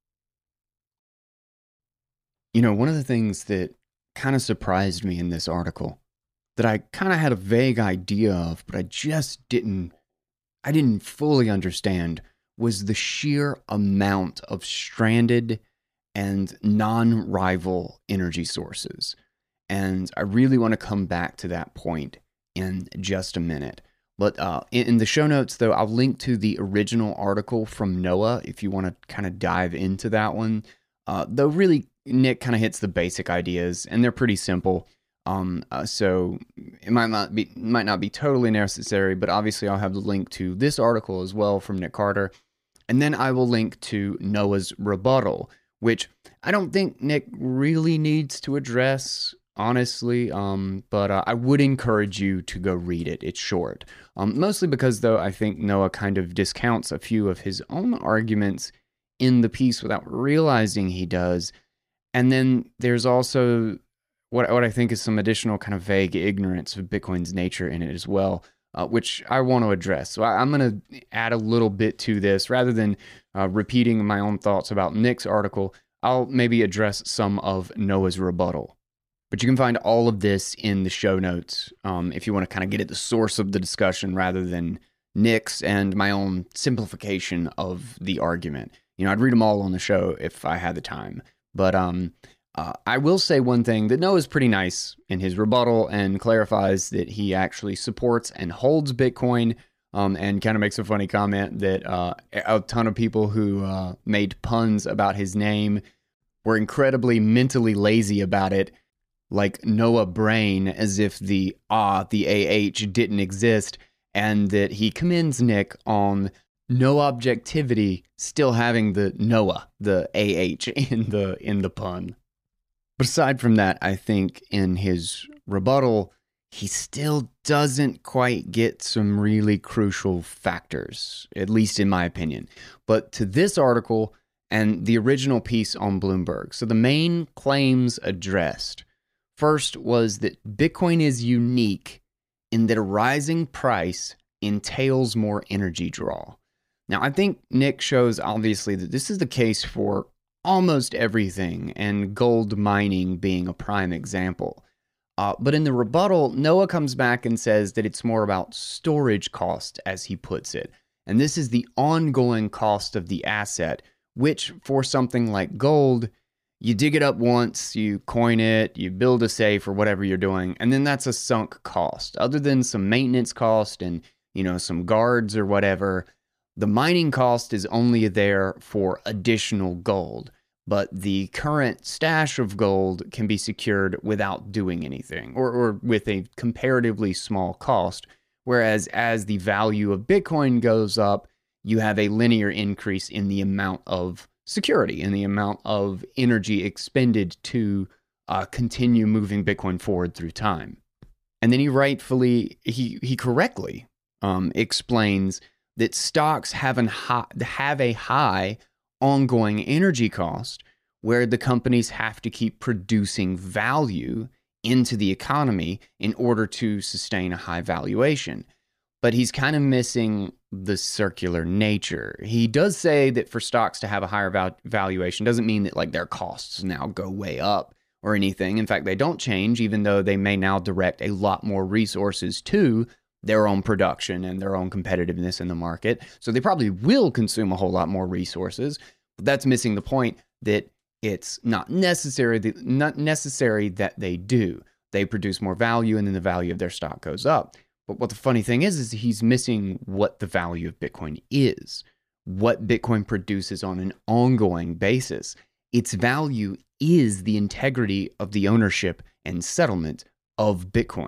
You know, one of the things that kind of surprised me in this article, that I kind of had a vague idea of, but I just didn't, I didn't fully understand, was the sheer amount of stranded and non-rival energy sources. And I really want to come back to that point in just a minute. But uh, in, in the show notes, though, I'll link to the original article from Noah if you want to kind of dive into that one. Uh, though really, Nick kind of hits the basic ideas, and they're pretty simple. Um, uh, so it might not be might not be totally necessary, but obviously I'll have the link to this article as well from Nick Carter. And then I will link to Noah's rebuttal, which I don't think Nick really needs to address, honestly, um, but uh, I would encourage you to go read it. It's short. Um, mostly because, though, I think Noah kind of discounts a few of his own arguments in the piece without realizing he does. And then there's also what, what I think is some additional kind of vague ignorance of Bitcoin's nature in it as well, uh, which I want to address. So I, I'm going to add a little bit to this. Rather than uh, repeating my own thoughts about Nick's article, I'll maybe address some of Noah's rebuttal. But you can find all of this in the show notes um, if you want to kind of get at the source of the discussion rather than Nick's and my own simplification of the argument. You know, I'd read them all on the show if I had the time. But um, uh, I will say one thing, that Noah's pretty nice in his rebuttal and clarifies that he actually supports and holds Bitcoin, um, and kind of makes a funny comment that uh, a ton of people who uh, made puns about his name were incredibly mentally lazy about it, like Noah Brain, as if the ah, the A H didn't exist, and that he commends Nick on no objectivity still having the Noah, the A H in the in the pun. But aside from that, I think in his rebuttal, he still doesn't quite get some really crucial factors, at least in my opinion. But to this article and the original piece on Bloomberg, so the main claims addressed, first was that Bitcoin is unique in that a rising price entails more energy draw. Now, I think Nick shows obviously that this is the case for almost everything, and gold mining being a prime example. Uh, but in the rebuttal, Noah comes back and says that it's more about storage cost, as he puts it. And this is the ongoing cost of the asset, which for something like gold, you dig it up once, you coin it, you build a safe or whatever you're doing, and then that's a sunk cost. Other than some maintenance cost and, you know, some guards or whatever, the mining cost is only there for additional gold. But the current stash of gold can be secured without doing anything, or, or with a comparatively small cost. Whereas as the value of Bitcoin goes up, you have a linear increase in the amount of security and the amount of energy expended to uh, continue moving Bitcoin forward through time. And then he rightfully, he he correctly um, explains that stocks have, an high, have a high ongoing energy cost where the companies have to keep producing value into the economy in order to sustain a high valuation. But he's kind of missing the circular nature. He does say that for stocks to have a higher val- valuation doesn't mean that like their costs now go way up or anything. In fact, they don't change, even though they may now direct a lot more resources to their own production and their own competitiveness in the market. So they probably will consume a whole lot more resources. But that's missing the point that it's not necessary, not necessary that they do. They produce more value and then the value of their stock goes up. But what the funny thing is, is he's missing what the value of Bitcoin is, what Bitcoin produces on an ongoing basis. Its value is the integrity of the ownership and settlement of Bitcoin,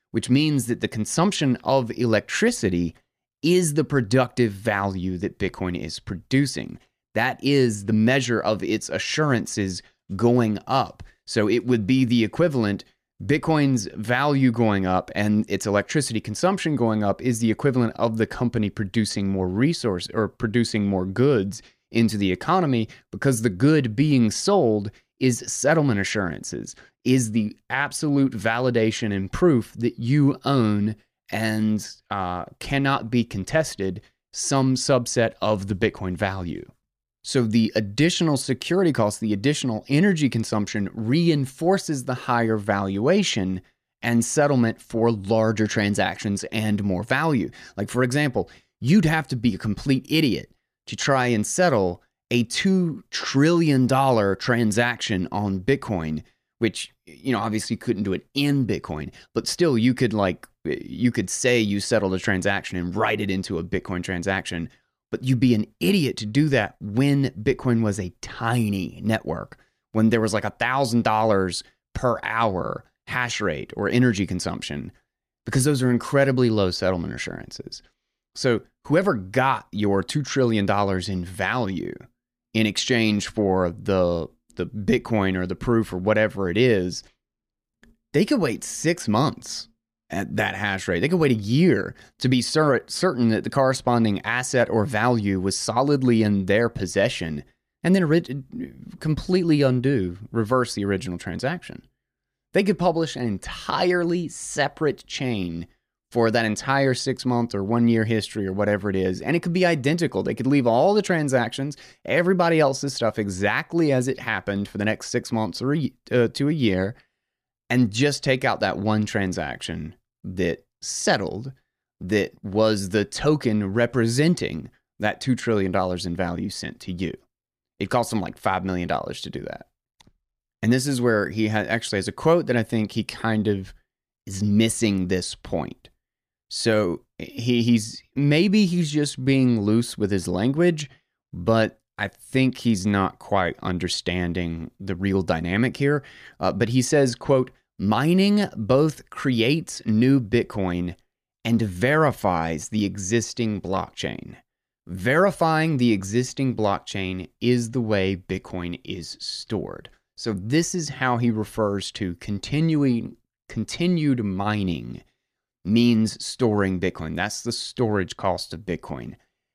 which means that the consumption of electricity is the productive value that Bitcoin is producing. That is the measure of its assurances going up. So it would be the equivalent, Bitcoin's value going up and its electricity consumption going up is the equivalent of the company producing more resource or producing more goods into the economy, because the good being sold is settlement assurances, is the absolute validation and proof that you own and uh, cannot be contested some subset of the Bitcoin value. So the additional security cost, the additional energy consumption reinforces the higher valuation and settlement for larger transactions and more value. Like, for example, you'd have to be a complete idiot to try and settle a two trillion dollars transaction on Bitcoin, which, you know, obviously couldn't do it in Bitcoin, but still you could like, you could say you settled a transaction and write it into a Bitcoin transaction, but you'd be an idiot to do that when Bitcoin was a tiny network, when there was like a thousand dollars per hour hash rate or energy consumption, because those are incredibly low settlement assurances. So whoever got your two trillion dollars in value in exchange for the the Bitcoin or the proof or whatever it is, they could wait six months at that hash rate. They could wait a year to be cer- certain that the corresponding asset or value was solidly in their possession, and then ri- completely undo, reverse the original transaction. They could publish an entirely separate chain for that entire six month or one year history or whatever it is. And it could be identical. They could leave all the transactions, everybody else's stuff exactly as it happened for the next six months or a, uh, to a year, and just take out that one transaction that settled, that was the token representing that two trillion dollars in value sent to you. It cost them like five million dollars to do that. And this is where he ha- actually has a quote that I think he kind of is missing this point. So he he's maybe he's just being loose with his language, but I think he's not quite understanding the real dynamic here. Uh, but he says, quote, mining both creates new Bitcoin and verifies the existing blockchain. Verifying the existing blockchain is the way Bitcoin is stored. So this is how he refers to continuing continued mining means storing Bitcoin. That's the storage cost of Bitcoin.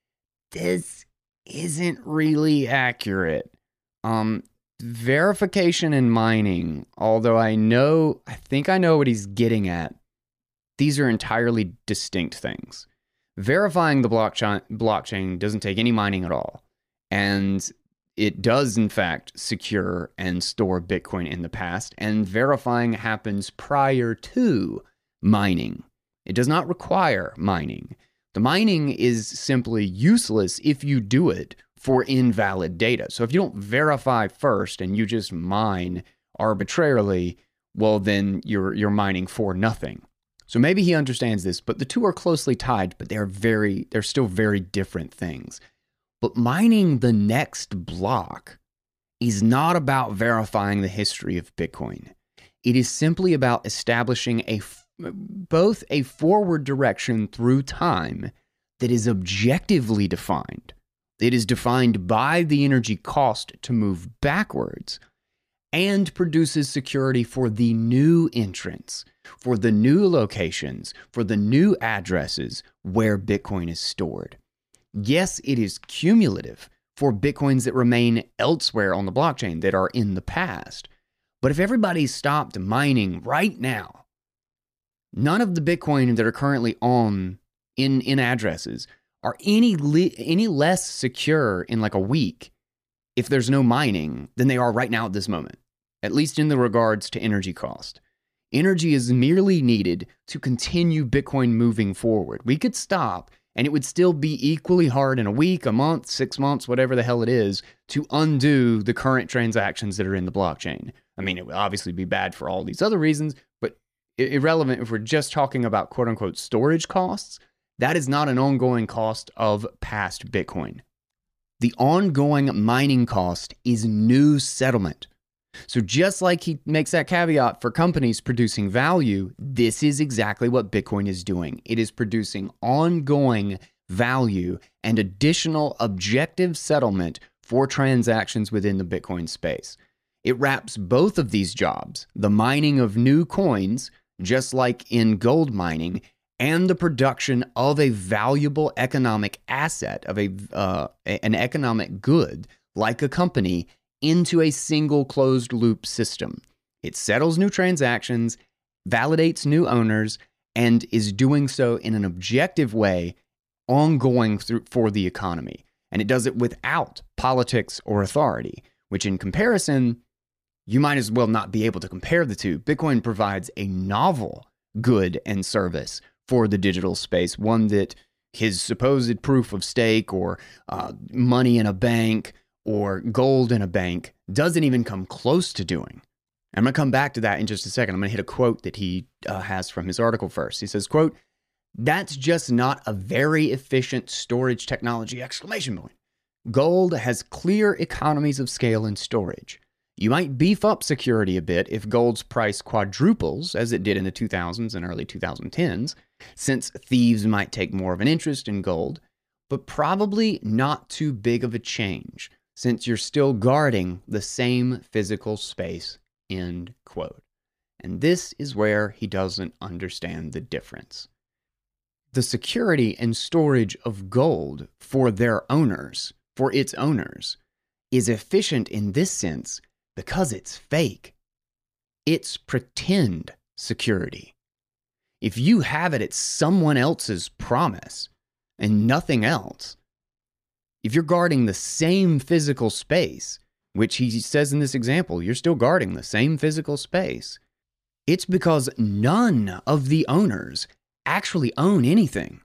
This isn't really accurate. Um, verification and mining, although I know, I think I know what he's getting at, these are entirely distinct things. Verifying the blockchain blockchain doesn't take any mining at all. And it does, in fact, secure and store Bitcoin in the past, and verifying happens prior to mining. It does not require mining. The mining is simply useless if you do it for invalid data. So if you don't verify first and you just mine arbitrarily, well, then you're you're mining for nothing. So maybe he understands this, but the two are closely tied, but they're very they're still very different things. But mining the next block is not about verifying the history of Bitcoin. It is simply about establishing a both a forward direction through time that is objectively defined. It is defined by the energy cost to move backwards, and produces security for the new entrants, for the new locations, for the new addresses where Bitcoin is stored. Yes, it is cumulative for Bitcoins that remain elsewhere on the blockchain that are in the past. But if everybody stopped mining right now, none of the Bitcoin that are currently on in, in addresses are any li- any less secure in like a week if there's no mining than they are right now at this moment, at least in the regards to energy cost. Energy is merely needed to continue Bitcoin moving forward. We could stop and it would still be equally hard in a week, a month, six months, whatever the hell it is, to undo the current transactions that are in the blockchain. I mean, it would obviously be bad for all these other reasons, but irrelevant if we're just talking about quote unquote storage costs. That is not an ongoing cost of past Bitcoin. The ongoing mining cost is new settlement. So just like he makes that caveat for companies producing value, this is exactly what Bitcoin is doing. It is producing ongoing value and additional objective settlement for transactions within the Bitcoin space. It wraps both of these jobs, the mining of new coins, just like in gold mining, and the production of a valuable economic asset, of a uh, an economic good, like a company, into a single closed loop system. It settles new transactions, validates new owners, and is doing so in an objective way, ongoing through, for the economy. And it does it without politics or authority, which in comparison, you might as well not be able to compare the two. Bitcoin provides a novel good and service for the digital space, one that his supposed proof of stake or uh, money in a bank or gold in a bank doesn't even come close to doing. I'm going to come back to that in just a second. I'm going to hit a quote that he uh, has from his article first. He says, quote, "That's just not a very efficient storage technology, exclamation point. Gold has clear economies of scale in storage. You might beef up security a bit if gold's price quadruples, as it did in the two thousands and early twenty tens, since thieves might take more of an interest in gold, but probably not too big of a change, since you're still guarding the same physical space," end quote. And this is where he doesn't understand the difference. The security and storage of gold for their owners, for its owners, is efficient in this sense because it's fake. It's pretend security. If you have it at someone else's promise and nothing else, if you're guarding the same physical space, which he says in this example, you're still guarding the same physical space, it's because none of the owners actually own anything.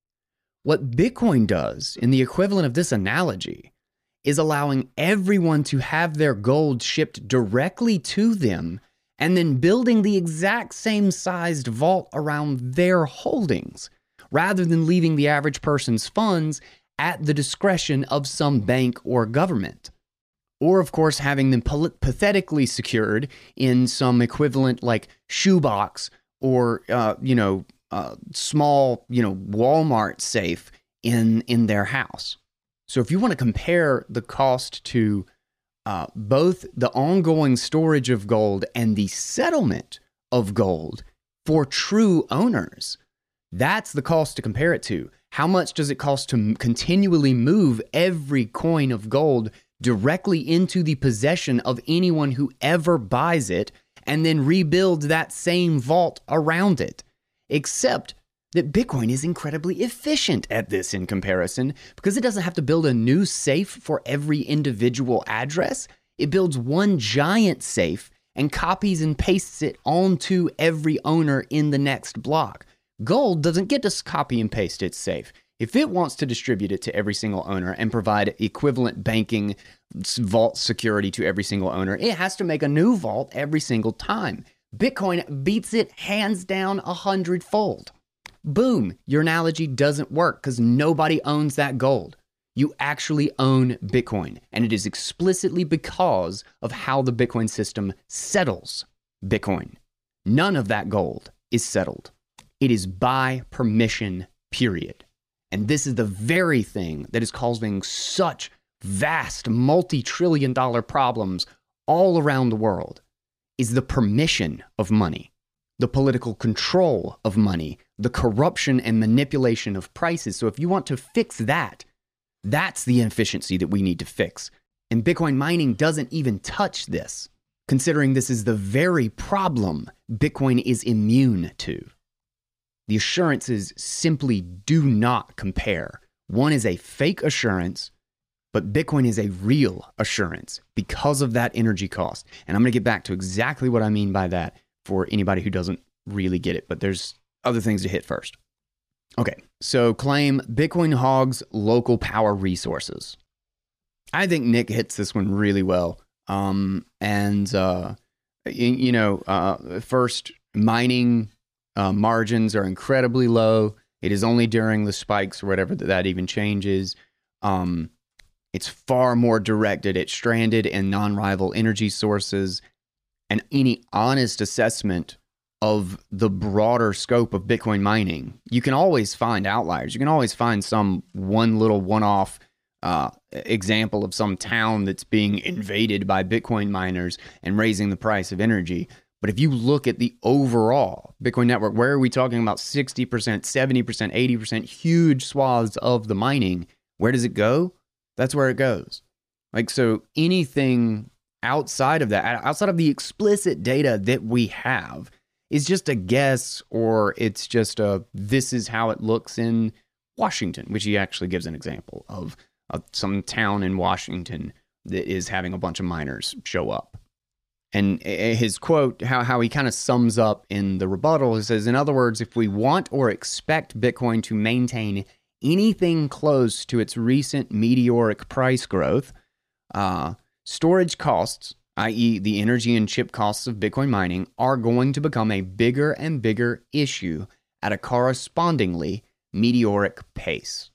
What Bitcoin does, in the equivalent of this analogy, is allowing everyone to have their gold shipped directly to them and then building the exact same sized vault around their holdings, rather than leaving the average person's funds at the discretion of some bank or government. Or, of course, having them pathetically secured in some equivalent like shoebox or, uh, you know, uh, small, you know, Walmart safe in, in their house. So if you want to compare the cost to uh, both the ongoing storage of gold and the settlement of gold for true owners, that's the cost to compare it to. How much does it cost to m- continually move every coin of gold directly into the possession of anyone who ever buys it and then rebuild that same vault around it? Except that Bitcoin is incredibly efficient at this in comparison because it doesn't have to build a new safe for every individual address. It builds one giant safe and copies and pastes it onto every owner in the next block. Gold doesn't get to copy and paste its safe. If it wants to distribute it to every single owner and provide equivalent banking vault security to every single owner, it has to make a new vault every single time. Bitcoin beats it hands down a hundredfold. Boom, your analogy doesn't work because nobody owns that gold. You actually own Bitcoin, and it is explicitly because of how the Bitcoin system settles Bitcoin. None of that gold is settled. It is by permission, period. And this is the very thing that is causing such vast multi-trillion dollar problems all around the world, is the permission of money, the political control of money, the corruption and manipulation of prices. So if you want to fix that, that's the inefficiency that we need to fix. And Bitcoin mining doesn't even touch this, considering this is the very problem Bitcoin is immune to. The assurances simply do not compare. One is a fake assurance, but Bitcoin is a real assurance because of that energy cost. And I'm going to get back to exactly what I mean by that for anybody who doesn't really get it, but there's other things to hit first. Okay, so claim Bitcoin hogs local power resources. I think Nick hits this one really well. Um, and, uh, you, you know, uh, first, mining uh, margins are incredibly low. It is only during the spikes or whatever that that even changes. Um, It's far more directed at stranded and non-rival energy sources, and any honest assessment of the broader scope of Bitcoin mining, you can always find outliers. You can always find some one little one-off uh, example of some town that's being invaded by Bitcoin miners and raising the price of energy. But if you look at the overall Bitcoin network, where are we talking about sixty percent, seventy percent, eighty percent, huge swaths of the mining? Where does it go? That's where it goes. Like, so anything outside of that, outside of the explicit data that we have, is just a guess, or it's just a, this is how it looks in Washington, which he actually gives an example of, of some town in Washington that is having a bunch of miners show up. And his quote, how, how he kind of sums up in the rebuttal, he says, in other words, if we want or expect Bitcoin to maintain anything close to its recent meteoric price growth, uh, storage costs, that is the energy and chip costs of Bitcoin mining, are going to become a bigger and bigger issue at a correspondingly meteoric pace.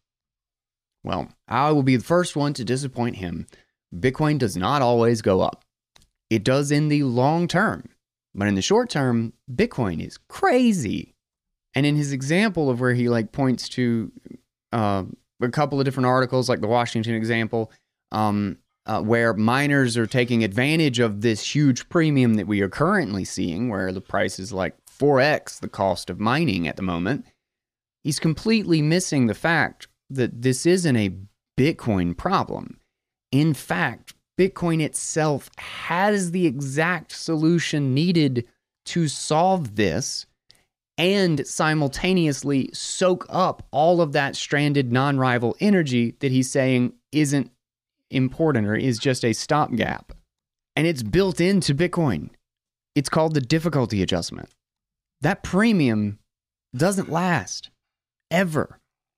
Well, I will be the first one to disappoint him. Bitcoin does not always go up. It does in the long term, but in the short term, Bitcoin is crazy. And in his example of where he like points to uh, a couple of different articles, like the Washington example, um, uh, where miners are taking advantage of this huge premium that we are currently seeing, where the price is like four x the cost of mining at the moment, he's completely missing the fact that this isn't a Bitcoin problem. In fact, Bitcoin itself has the exact solution needed to solve this and simultaneously soak up all of that stranded non-rival energy that he's saying isn't important or is just a stopgap. And it's built into Bitcoin. It's called the difficulty adjustment. That premium doesn't last ever.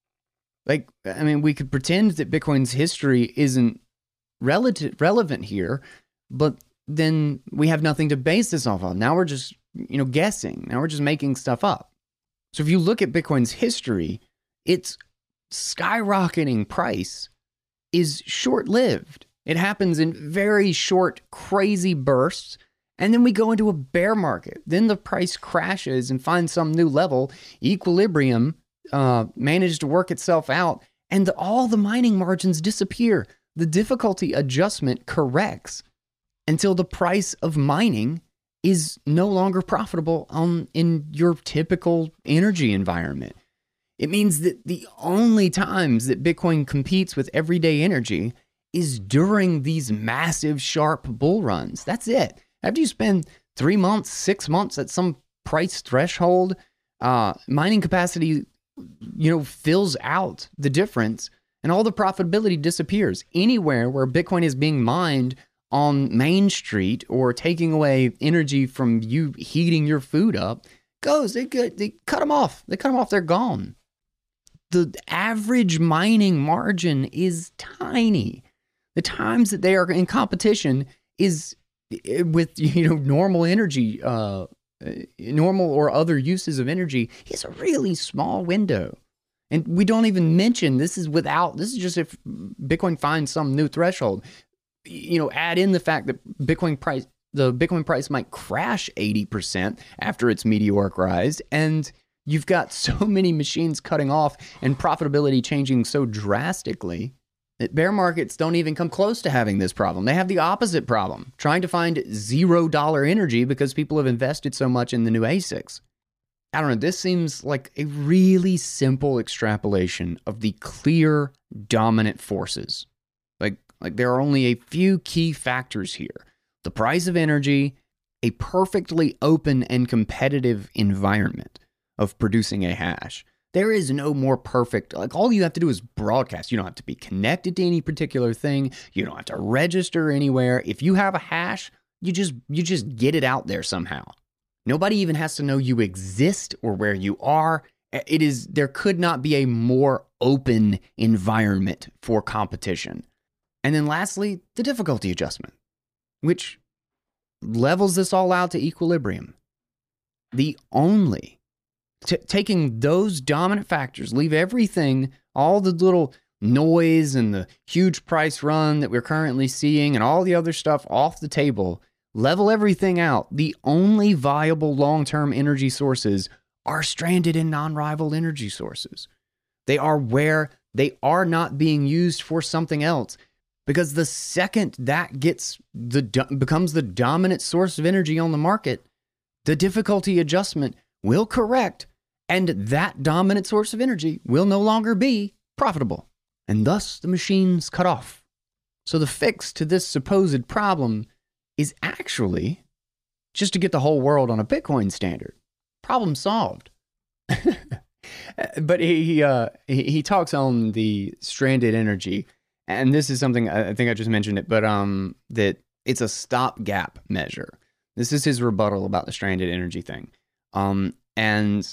Like, I mean, we could pretend that Bitcoin's history isn't relative, relevant here, but then we have nothing to base this off of. Now we're just, you know, guessing. Now we're just making stuff up. So if you look at Bitcoin's history, its skyrocketing price is short-lived. It happens in very short, crazy bursts, and then we go into a bear market. Then the price crashes and finds some new level. Equilibrium uh, managed to work itself out, and the, all the mining margins disappear. The difficulty adjustment corrects until the price of mining is no longer profitable on, in your typical energy environment. It means that the only times that Bitcoin competes with everyday energy is during these massive, sharp bull runs. That's it. After you spend three months, six months at some price threshold, uh, mining capacity, you know, fills out the difference, and all the profitability disappears. Anywhere where Bitcoin is being mined on Main Street or taking away energy from you heating your food up goes, they, they cut them off. They cut them off, they're gone. The average mining margin is tiny. The times that they are in competition is with, you know, normal energy, uh, normal or other uses of energy is a really small window. And we don't even mention, this is without, this is just if Bitcoin finds some new threshold. You know, add in the fact that Bitcoin price, the Bitcoin price might crash eighty percent after its meteoric rise, and you've got so many machines cutting off and profitability changing so drastically that bear markets don't even come close to having this problem. They have the opposite problem, trying to find zero dollar energy because people have invested so much in the new A SICs. I don't know, this seems like a really simple extrapolation of the clear dominant forces. Like, like there are only a few key factors here. The price of energy, a perfectly open and competitive environment of producing a hash. There is no more perfect, like all you have to do is broadcast. You don't have to be connected to any particular thing. You don't have to register anywhere. If you have a hash, you just you just get it out there somehow. Nobody even has to know you exist or where you are. It is, there could not be a more open environment for competition. And then lastly, the difficulty adjustment, which levels this all out to equilibrium. The only, t- taking those dominant factors, leave everything, all the little noise and the huge price run that we're currently seeing and all the other stuff off the table, level everything out, the only viable long-term energy sources are stranded and non-rival energy sources. They are where they are not being used for something else. Because the second that gets the becomes the dominant source of energy on the market, the difficulty adjustment will correct, and that dominant source of energy will no longer be profitable, and thus the machine's cut off. So the fix to this supposed problem is actually just to get the whole world on a Bitcoin standard. Problem solved. But he uh, he he talks on the stranded energy. And this is something, I think I just mentioned it, but um, that it's a stopgap measure. This is his rebuttal about the stranded energy thing. Um, and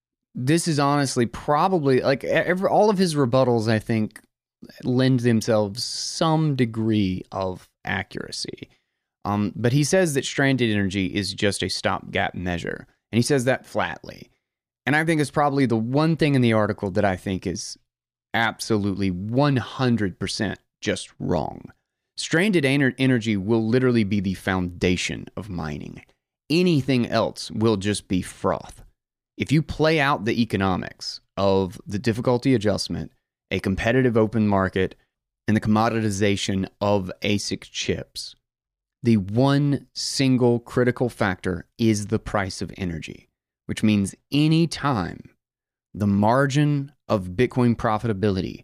this is honestly probably, like, every, all of his rebuttals, I think, lend themselves some degree of accuracy. Um, but he says that stranded energy is just a stopgap measure. And he says that flatly. And I think it's probably the one thing in the article that I think is absolutely one hundred percent just wrong. Stranded ener- energy will literally be the foundation of mining. Anything else will just be froth. If you play out the economics of the difficulty adjustment, a competitive open market, and the commoditization of A S I C chips, the one single critical factor is the price of energy, which means any time the margin of Bitcoin profitability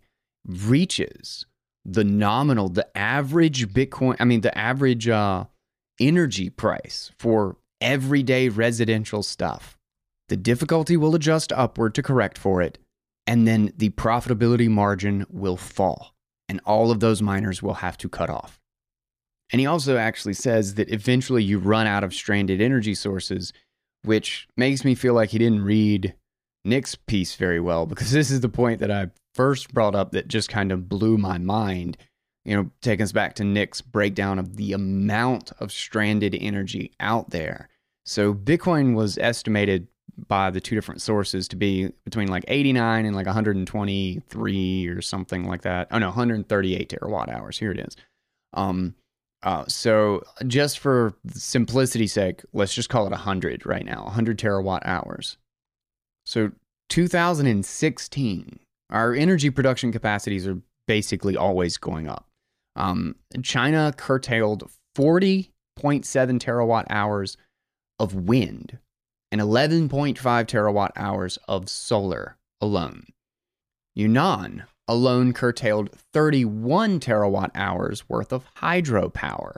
reaches the nominal, the average Bitcoin, I mean, the average uh, energy price for everyday residential stuff, the difficulty will adjust upward to correct for it, and then the profitability margin will fall, and all of those miners will have to cut off. And he also actually says that eventually you run out of stranded energy sources, which makes me feel like he didn't read Nick's piece very well, because this is the point that I first brought up that just kind of blew my mind, you know, taking us back to Nick's breakdown of the amount of stranded energy out there. So Bitcoin was estimated by the two different sources to be between like eighty-nine and like one hundred twenty-three or something like that. Oh no, one hundred thirty-eight terawatt hours. Here it is. Um, uh, so just for simplicity's sake, let's just call it one hundred right now, one hundred terawatt hours. So two thousand sixteen, our energy production capacities are basically always going up. Um, China curtailed forty point seven terawatt hours of wind and eleven point five terawatt hours of solar alone. Yunnan alone curtailed thirty-one terawatt hours worth of hydropower.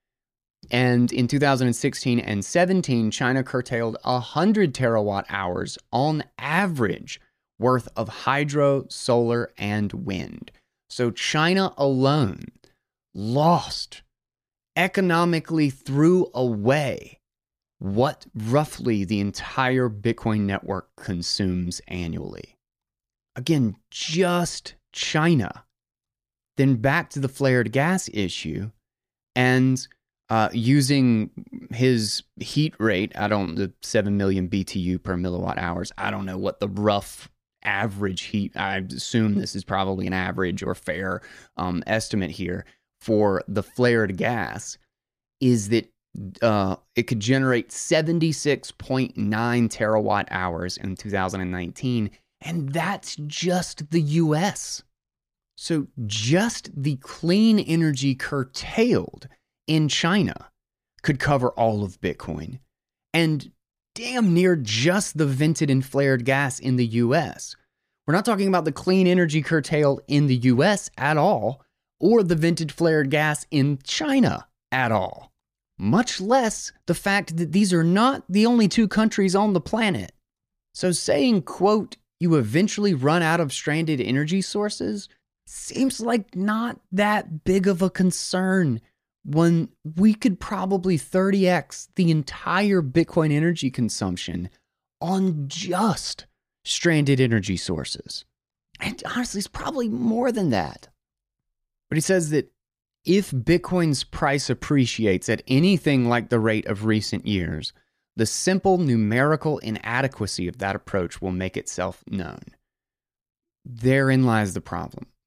And in two thousand sixteen and seventeen, China curtailed one hundred terawatt hours on average worth of hydro, solar, and wind. So China alone lost, economically threw away what roughly the entire Bitcoin network consumes annually. Again, just China. Then back to the flared gas issue, and uh, using his heat rate, I don't, the seven million B T U per milliwatt hours, I don't know what the rough average heat, I assume this is probably an average or fair um, estimate here for the flared gas, is that uh, it could generate seventy-six point nine terawatt hours in two thousand nineteen, and that's just the U S. So just the clean energy curtailed in China could cover all of Bitcoin, and damn near just the vented and flared gas in the U S. We're not talking about the clean energy curtailed in the U S at all, or the vented flared gas in China at all. Much less the fact that these are not the only two countries on the planet. So saying, quote, you eventually run out of stranded energy sources seems like not that big of a concern when we could probably thirty x the entire Bitcoin energy consumption on just stranded energy sources. And honestly, it's probably more than that. But he says that if Bitcoin's price appreciates at anything like the rate of recent years, the simple numerical inadequacy of that approach will make itself known. Therein lies the problem.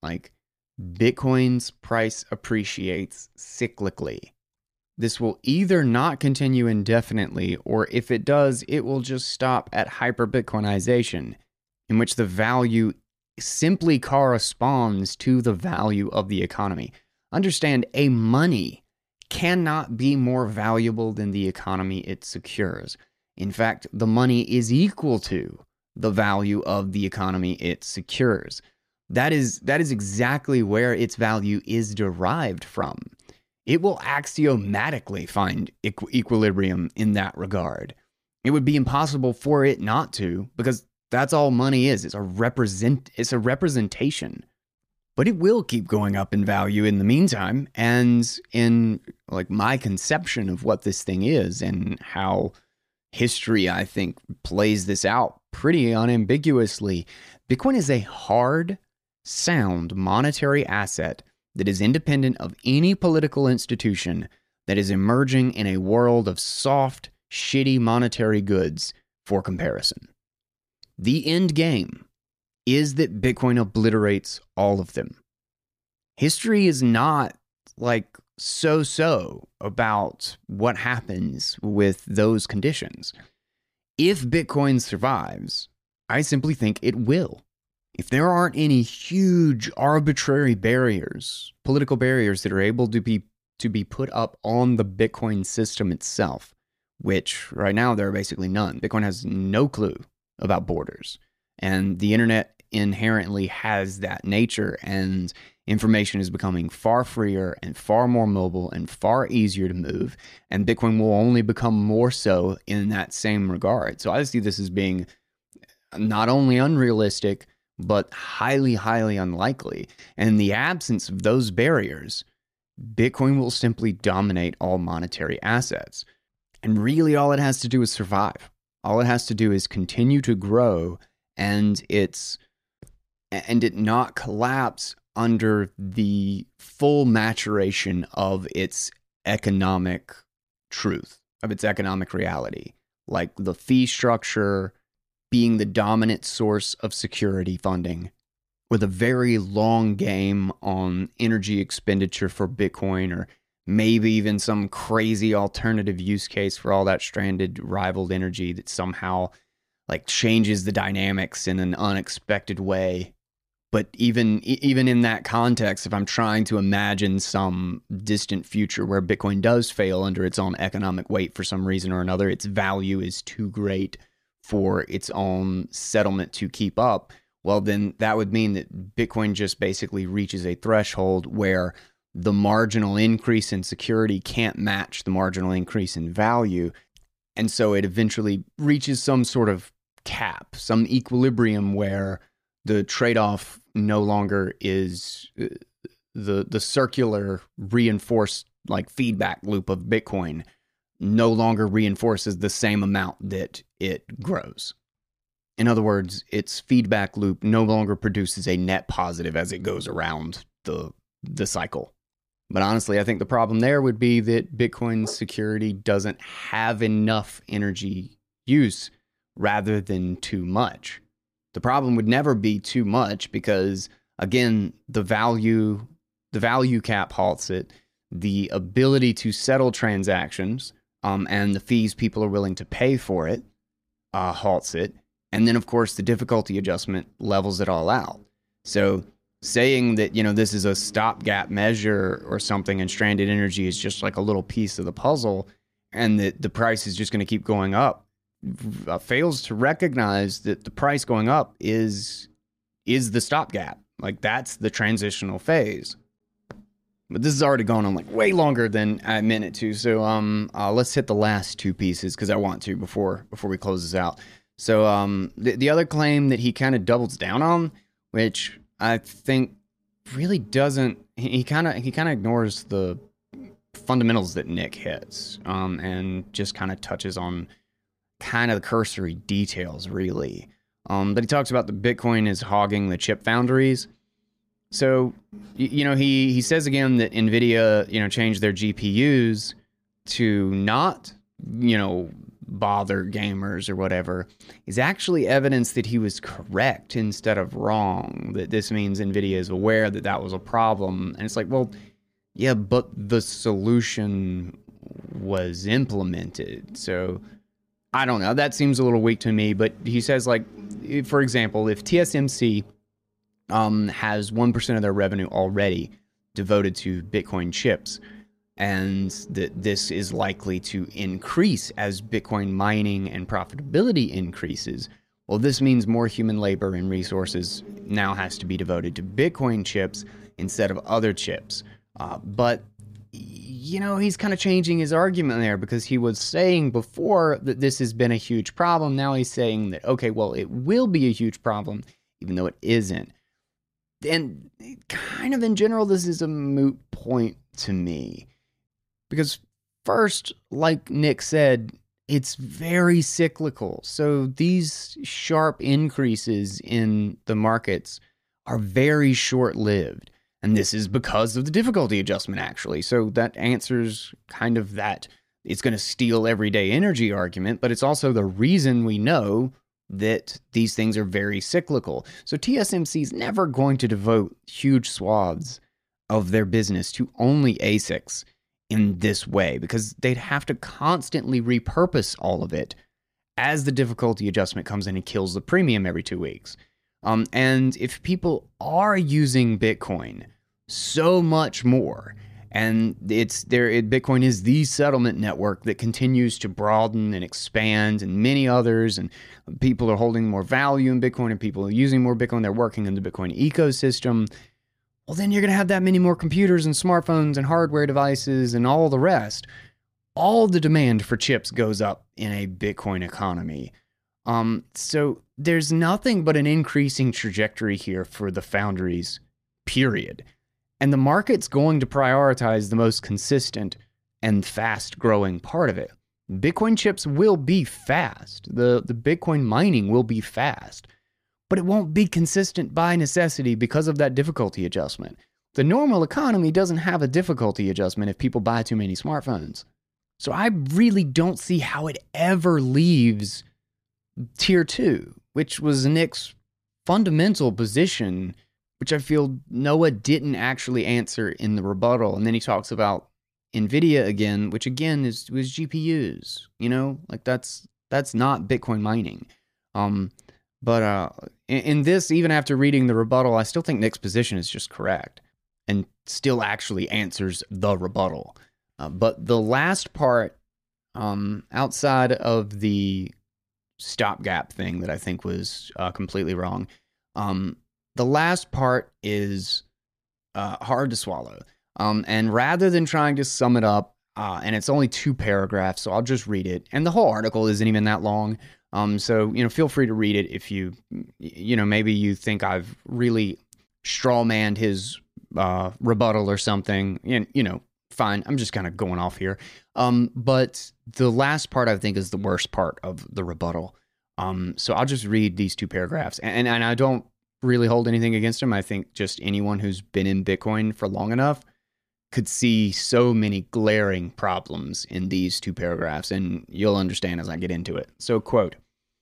Like, Bitcoin's price appreciates cyclically. This will either not continue indefinitely, or if it does, it will just stop at hyper-Bitcoinization, in which the value simply corresponds to the value of the economy. Understand, a money cannot be more valuable than the economy it secures. In fact, the money is equal to the value of the economy it secures. That is, that is exactly where its value is derived from. It will axiomatically find equ- equilibrium in that regard. It would be impossible for it not to, because that's all money is. It's a represent it's a representation. But it will keep going up in value in the meantime, and in like my conception of what this thing is and how history, I think, plays this out pretty unambiguously, Bitcoin is a hard, sound monetary asset that is independent of any political institution, that is emerging in a world of soft, shitty monetary goods for comparison. The end game is that Bitcoin obliterates all of them. History is not like so-so about what happens with those conditions. If Bitcoin survives, I simply think it will. If there aren't any huge arbitrary barriers, political barriers that are able to be to be put up on the Bitcoin system itself, which right now there are basically none. Bitcoin has no clue about borders, and the internet inherently has that nature, and information is becoming far freer and far more mobile and far easier to move, and Bitcoin will only become more so in that same regard. So I see this as being not only unrealistic, but highly, highly unlikely. And in the absence of those barriers, Bitcoin will simply dominate all monetary assets. And really all it has to do is survive. All it has to do is continue to grow, and it's and it not collapse under the full maturation of its economic truth, of its economic reality, like the fee structure being the dominant source of security funding, with a very long game on energy expenditure for Bitcoin, or maybe even some crazy alternative use case for all that stranded rivaled energy that somehow like changes the dynamics in an unexpected way. But even even in that context, if I'm trying to imagine some distant future where Bitcoin does fail under its own economic weight for some reason or another, its value is too great for its own settlement to keep up, well, then that would mean that Bitcoin just basically reaches a threshold where the marginal increase in security can't match the marginal increase in value. And so it eventually reaches some sort of cap, some equilibrium where the trade-off no longer is the the circular reinforced like feedback loop of Bitcoin no longer reinforces the same amount that it grows. In other words, its feedback loop no longer produces a net positive as it goes around the the cycle. But honestly, I think the problem there would be that Bitcoin's security doesn't have enough energy use rather than too much. The problem would never be too much because, again, the value the value cap halts it, the ability to settle transactions, um, and the fees people are willing to pay for it uh, halts it, and then, of course, the difficulty adjustment levels it all out. So saying that, you know, this is a stopgap measure or something and stranded energy is just like a little piece of the puzzle and that the price is just going to keep going up uh, fails to recognize that the price going up is is the stopgap. Like, that's the transitional phase. But this has already gone on like way longer than I meant it to. So um, uh, let's hit the last two pieces because I want to before before we close this out. So um, the, the other claim that he kind of doubles down on, which I think really doesn't, he kind of he kind of ignores the fundamentals that Nick hits, um, and just kind of touches on kind of the cursory details, really. Um, but he talks about the Bitcoin is hogging the chip foundries. So, you know, he, he says again that NVIDIA, you know, changed their G P Us to not, you know, bother gamers or whatever, is actually evidence that he was correct instead of wrong. That this means NVIDIA is aware that that was a problem. And it's like, well, yeah, but the solution was implemented. So I don't know. That seems a little weak to me. But he says, like, for example, if T S M C um, has one percent of their revenue already devoted to Bitcoin chips, and that this is likely to increase as Bitcoin mining and profitability increases, well, this means more human labor and resources now has to be devoted to Bitcoin chips instead of other chips. Uh, but, you know, he's kind of changing his argument there, because he was saying before that this has been a huge problem. Now he's saying that, okay, well, it will be a huge problem, even though it isn't. And kind of in general, this is a moot point to me. Because first, like Nick said, it's very cyclical. So these sharp increases in the markets are very short-lived. And this is because of the difficulty adjustment, actually. So that answers kind of that it's going to steal everyday energy argument, but it's also the reason we know that these things are very cyclical. So T S M C is never going to devote huge swaths of their business to only A S I Cs in this way, because they'd have to constantly repurpose all of it as the difficulty adjustment comes in and kills the premium every two weeks. Um, and if people are using Bitcoin so much more, and it's there, it, Bitcoin is the settlement network that continues to broaden and expand, and many others, and people are holding more value in Bitcoin, and people are using more Bitcoin, they're working in the Bitcoin ecosystem, well, then you're going to have that many more computers and smartphones and hardware devices and all the rest. All the demand for chips goes up in a Bitcoin economy. Um, so there's nothing but an increasing trajectory here for the foundries, period. And the market's going to prioritize the most consistent and fast-growing part of it. Bitcoin chips will be fast. The, the Bitcoin mining will be fast. But it won't be consistent by necessity because of that difficulty adjustment. The normal economy doesn't have a difficulty adjustment if people buy too many smartphones. So I really don't see how it ever leaves tier two, which was Nick's fundamental position, which I feel Noah didn't actually answer in the rebuttal. And then he talks about NVIDIA again, which again is was G P Us. You know, like that's that's not Bitcoin mining. Um, but uh, in, in this, even after reading the rebuttal, I still think Nick's position is just correct and still actually answers the rebuttal. Uh, but the last part, um, outside of the stopgap thing that I think was uh, completely wrong, um, the last part is uh, hard to swallow. Um, and rather than trying to sum it up, uh, and it's only two paragraphs, so I'll just read it. And the whole article isn't even that long. Um, so, you know, feel free to read it if you, you know, maybe you think I've really strawmanned his uh, rebuttal or something. And, you know, fine. I'm just kind of going off here. Um, but the last part, I think, is the worst part of the rebuttal. Um, so I'll just read these two paragraphs. And, and I don't really hold anything against him. I think just anyone who's been in Bitcoin for long enough could see so many glaring problems in these two paragraphs, and you'll understand as I get into it. So, quote,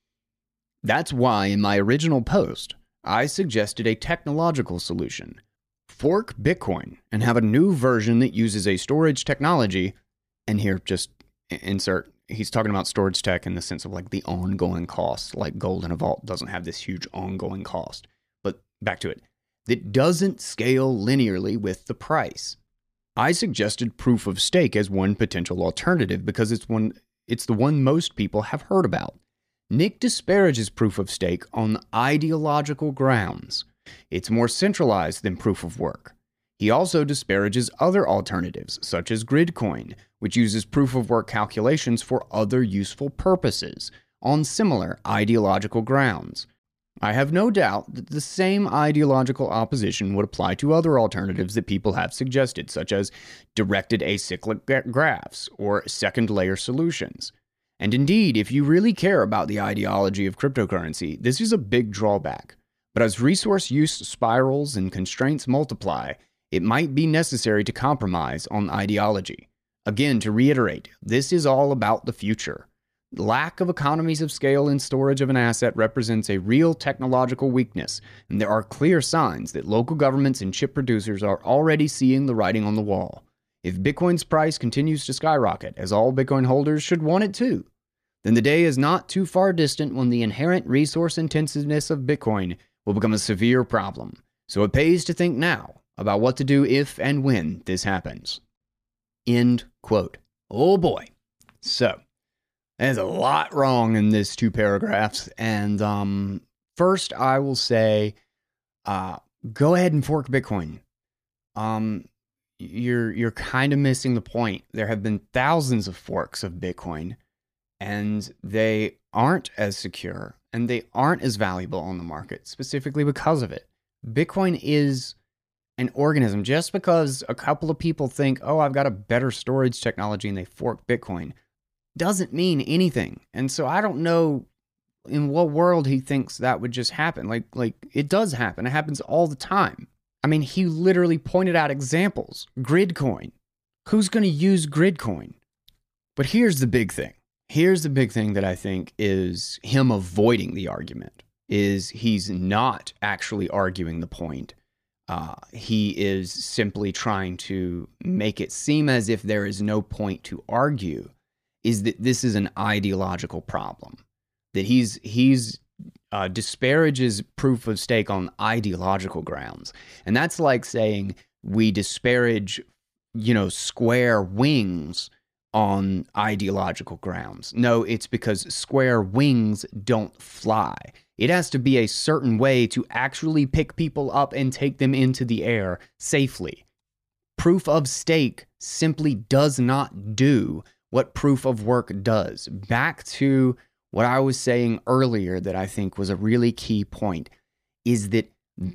"That's why in my original post, I suggested a technological solution. Fork Bitcoin and have a new version that uses a storage technology," and here just insert, he's talking about storage tech in the sense of like the ongoing cost, like gold in a vault doesn't have this huge ongoing cost. But back to it, "that doesn't scale linearly with the price. I suggested proof of stake as one potential alternative because it's one it's the one most people have heard about. Nick disparages proof of stake on ideological grounds. It's more centralized than proof of work. He also disparages other alternatives, such as Gridcoin, which uses proof of work calculations for other useful purposes, on similar ideological grounds. I have no doubt that the same ideological opposition would apply to other alternatives that people have suggested, such as directed acyclic gra- graphs or second-layer solutions. And indeed, if you really care about the ideology of cryptocurrency, this is a big drawback. But as resource use spirals and constraints multiply, it might be necessary to compromise on ideology. Again, to reiterate, this is all about the future. Lack of economies of scale in storage of an asset represents a real technological weakness, and there are clear signs that local governments and chip producers are already seeing the writing on the wall. If Bitcoin's price continues to skyrocket, as all Bitcoin holders should want it to, then the day is not too far distant when the inherent resource intensiveness of Bitcoin will become a severe problem. So it pays to think now about what to do if and when this happens. End quote. Oh boy. So, there's a lot wrong in this two paragraphs. And um, first, I will say, uh, go ahead and fork Bitcoin. Um, you're you're kind of missing the point. There have been thousands of forks of Bitcoin, and they aren't as secure, and they aren't as valuable on the market, specifically because of it. Bitcoin is an organism. Just because a couple of people think, oh, I've got a better storage technology, and they fork Bitcoin, doesn't mean anything. And so I don't know in what world he thinks that would just happen. Like, like it does happen. It happens all the time. I mean, he literally pointed out examples. Gridcoin. Who's going to use Gridcoin? But here's the big thing. Here's the big thing that I think is him avoiding the argument, is he's not actually arguing the point. Uh, he is simply trying to make it seem as if there is no point to argue, is that this is an ideological problem, that he's he's uh, disparages proof of stake on ideological grounds. And that's like saying we disparage, you know, square wings on ideological grounds. No, it's because square wings don't fly. It has to be a certain way to actually pick people up and take them into the air safely. Proof of stake simply does not do what proof of work does. Back to what I was saying earlier that I think was a really key point, is that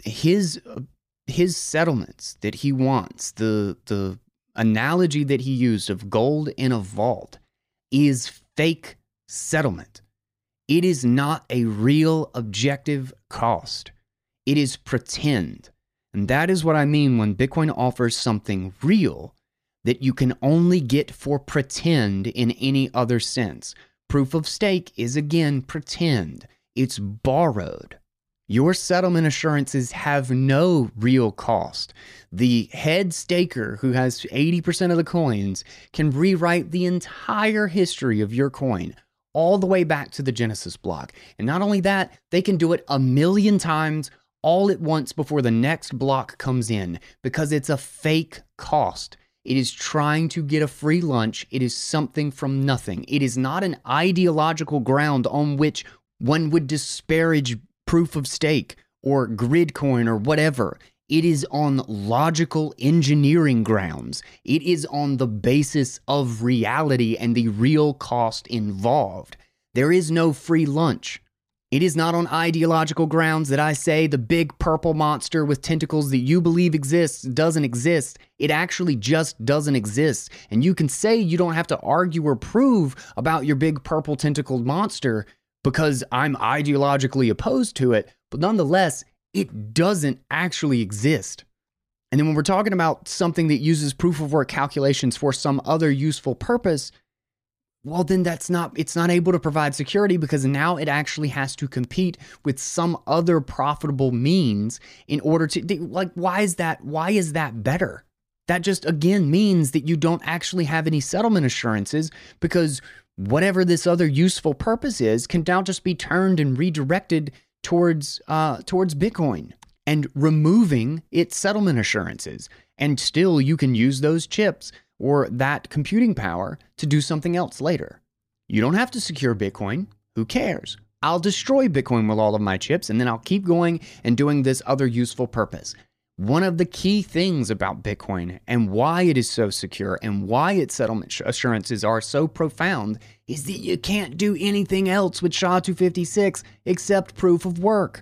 his his settlements that he wants, the the analogy that he used of gold in a vault, is fake settlement. It is not a real objective cost. It is pretend. And that is what I mean when Bitcoin offers something real that you can only get for pretend in any other sense. Proof of stake is, again, pretend. It's borrowed. Your settlement assurances have no real cost. The head staker who has eighty percent of the coins can rewrite the entire history of your coin all the way back to the Genesis block. And not only that, they can do it a million times all at once before the next block comes in, because it's a fake cost. It is trying to get a free lunch. It is something from nothing. It is not an ideological ground on which one would disparage proof of stake or Gridcoin or whatever. It is on logical engineering grounds. It is on the basis of reality and the real cost involved. There is no free lunch. It is not on ideological grounds that I say the big purple monster with tentacles that you believe exists doesn't exist. It actually just doesn't exist. And you can say you don't have to argue or prove about your big purple tentacled monster because I'm ideologically opposed to it, but nonetheless, it doesn't actually exist. And then when we're talking about something that uses proof of work calculations for some other useful purpose, well, then that's not, it's not able to provide security, because now it actually has to compete with some other profitable means in order to, like, why is that, why is that better? That just, again, means that you don't actually have any settlement assurances, because whatever this other useful purpose is can now just be turned and redirected towards, uh, towards Bitcoin and removing its settlement assurances. And still you can use those chips or that computing power to do something else later. You don't have to secure Bitcoin. Who cares? I'll destroy Bitcoin with all of my chips, and then I'll keep going and doing this other useful purpose. One of the key things about Bitcoin and why it is so secure and why its settlement assurances are so profound is that you can't do anything else with S H A two fifty-six except proof of work.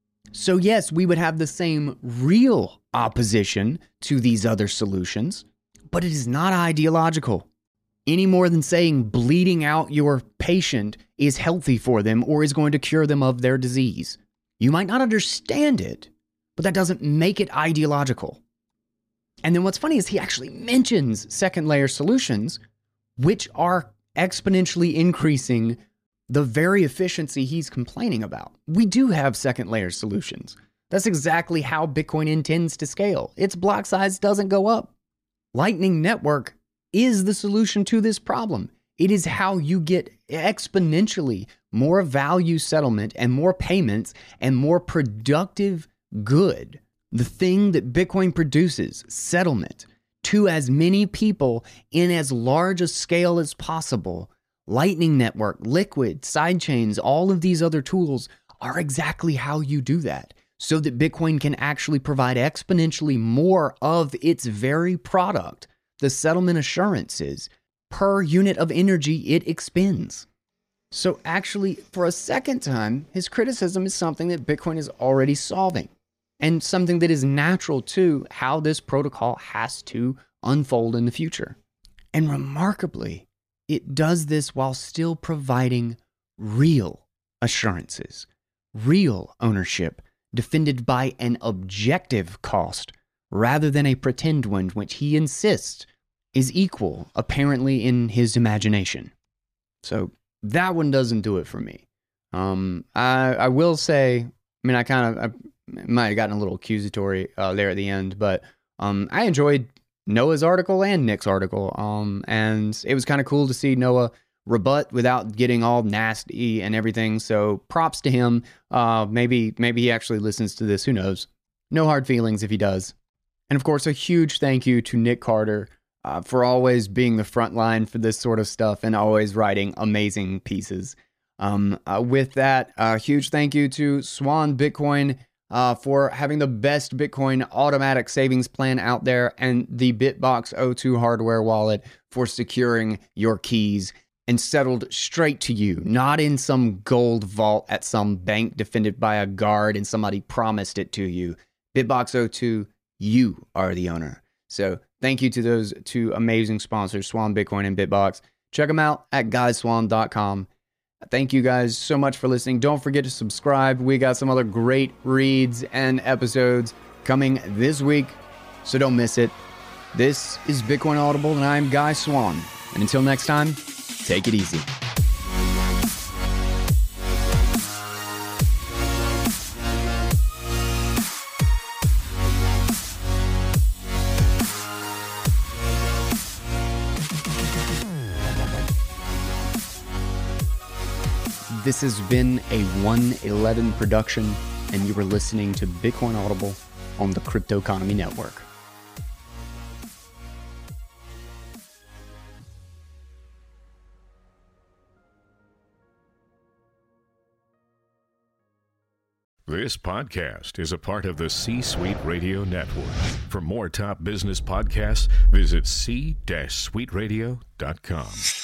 So yes, we would have the same real opposition to these other solutions, but it is not ideological. Any more than saying bleeding out your patient is healthy for them or is going to cure them of their disease. You might not understand it, but that doesn't make it ideological. And then what's funny is he actually mentions second layer solutions, which are exponentially increasing the very efficiency he's complaining about. We do have second layer solutions. That's exactly how Bitcoin intends to scale. Its block size doesn't go up. Lightning Network is the solution to this problem. It is how you get exponentially more value settlement and more payments and more productive good. The thing that Bitcoin produces, settlement, to as many people in as large a scale as possible. Lightning Network, Liquid, sidechains, all of these other tools are exactly how you do that, so that Bitcoin can actually provide exponentially more of its very product, the settlement assurances, per unit of energy it expends. So actually, for a second time, his criticism is something that Bitcoin is already solving, and something that is natural to how this protocol has to unfold in the future. And remarkably, it does this while still providing real assurances, real ownership, defended by an objective cost rather than a pretend one, which he insists is equal, apparently in his imagination. So that one doesn't do it for me. Um, I, I will say, I mean, I kind of I might have gotten a little accusatory uh, there at the end, but um, I enjoyed Noah's article and Nick's article, um, and it was kind of cool to see Noah rebut without getting all nasty and everything. So props to him. Uh, maybe maybe he actually listens to this. Who knows? No hard feelings if he does. And of course, a huge thank you to Nick Carter uh, for always being the front line for this sort of stuff and always writing amazing pieces. Um, uh, with that, a uh, huge thank you to Swan Bitcoin uh, for having the best Bitcoin automatic savings plan out there, and the BitBox O two hardware wallet for securing your keys and settled straight to you, not in some gold vault at some bank defended by a guard and somebody promised it to you. BitBox O two, you are the owner. So thank you to those two amazing sponsors, Swan Bitcoin and BitBox. Check them out at guy swan dot com. Thank you guys so much for listening. Don't forget to subscribe. We got some other great reads and episodes coming this week, so don't miss it. This is Bitcoin Audible, and I'm Guy Swan. And until next time, take it easy. This has been a one eleven production, and you were listening to Bitcoin Audible on the Crypto Economy Network. This podcast is a part of the C-Suite Radio Network. For more top business podcasts, visit c suite radio dot com.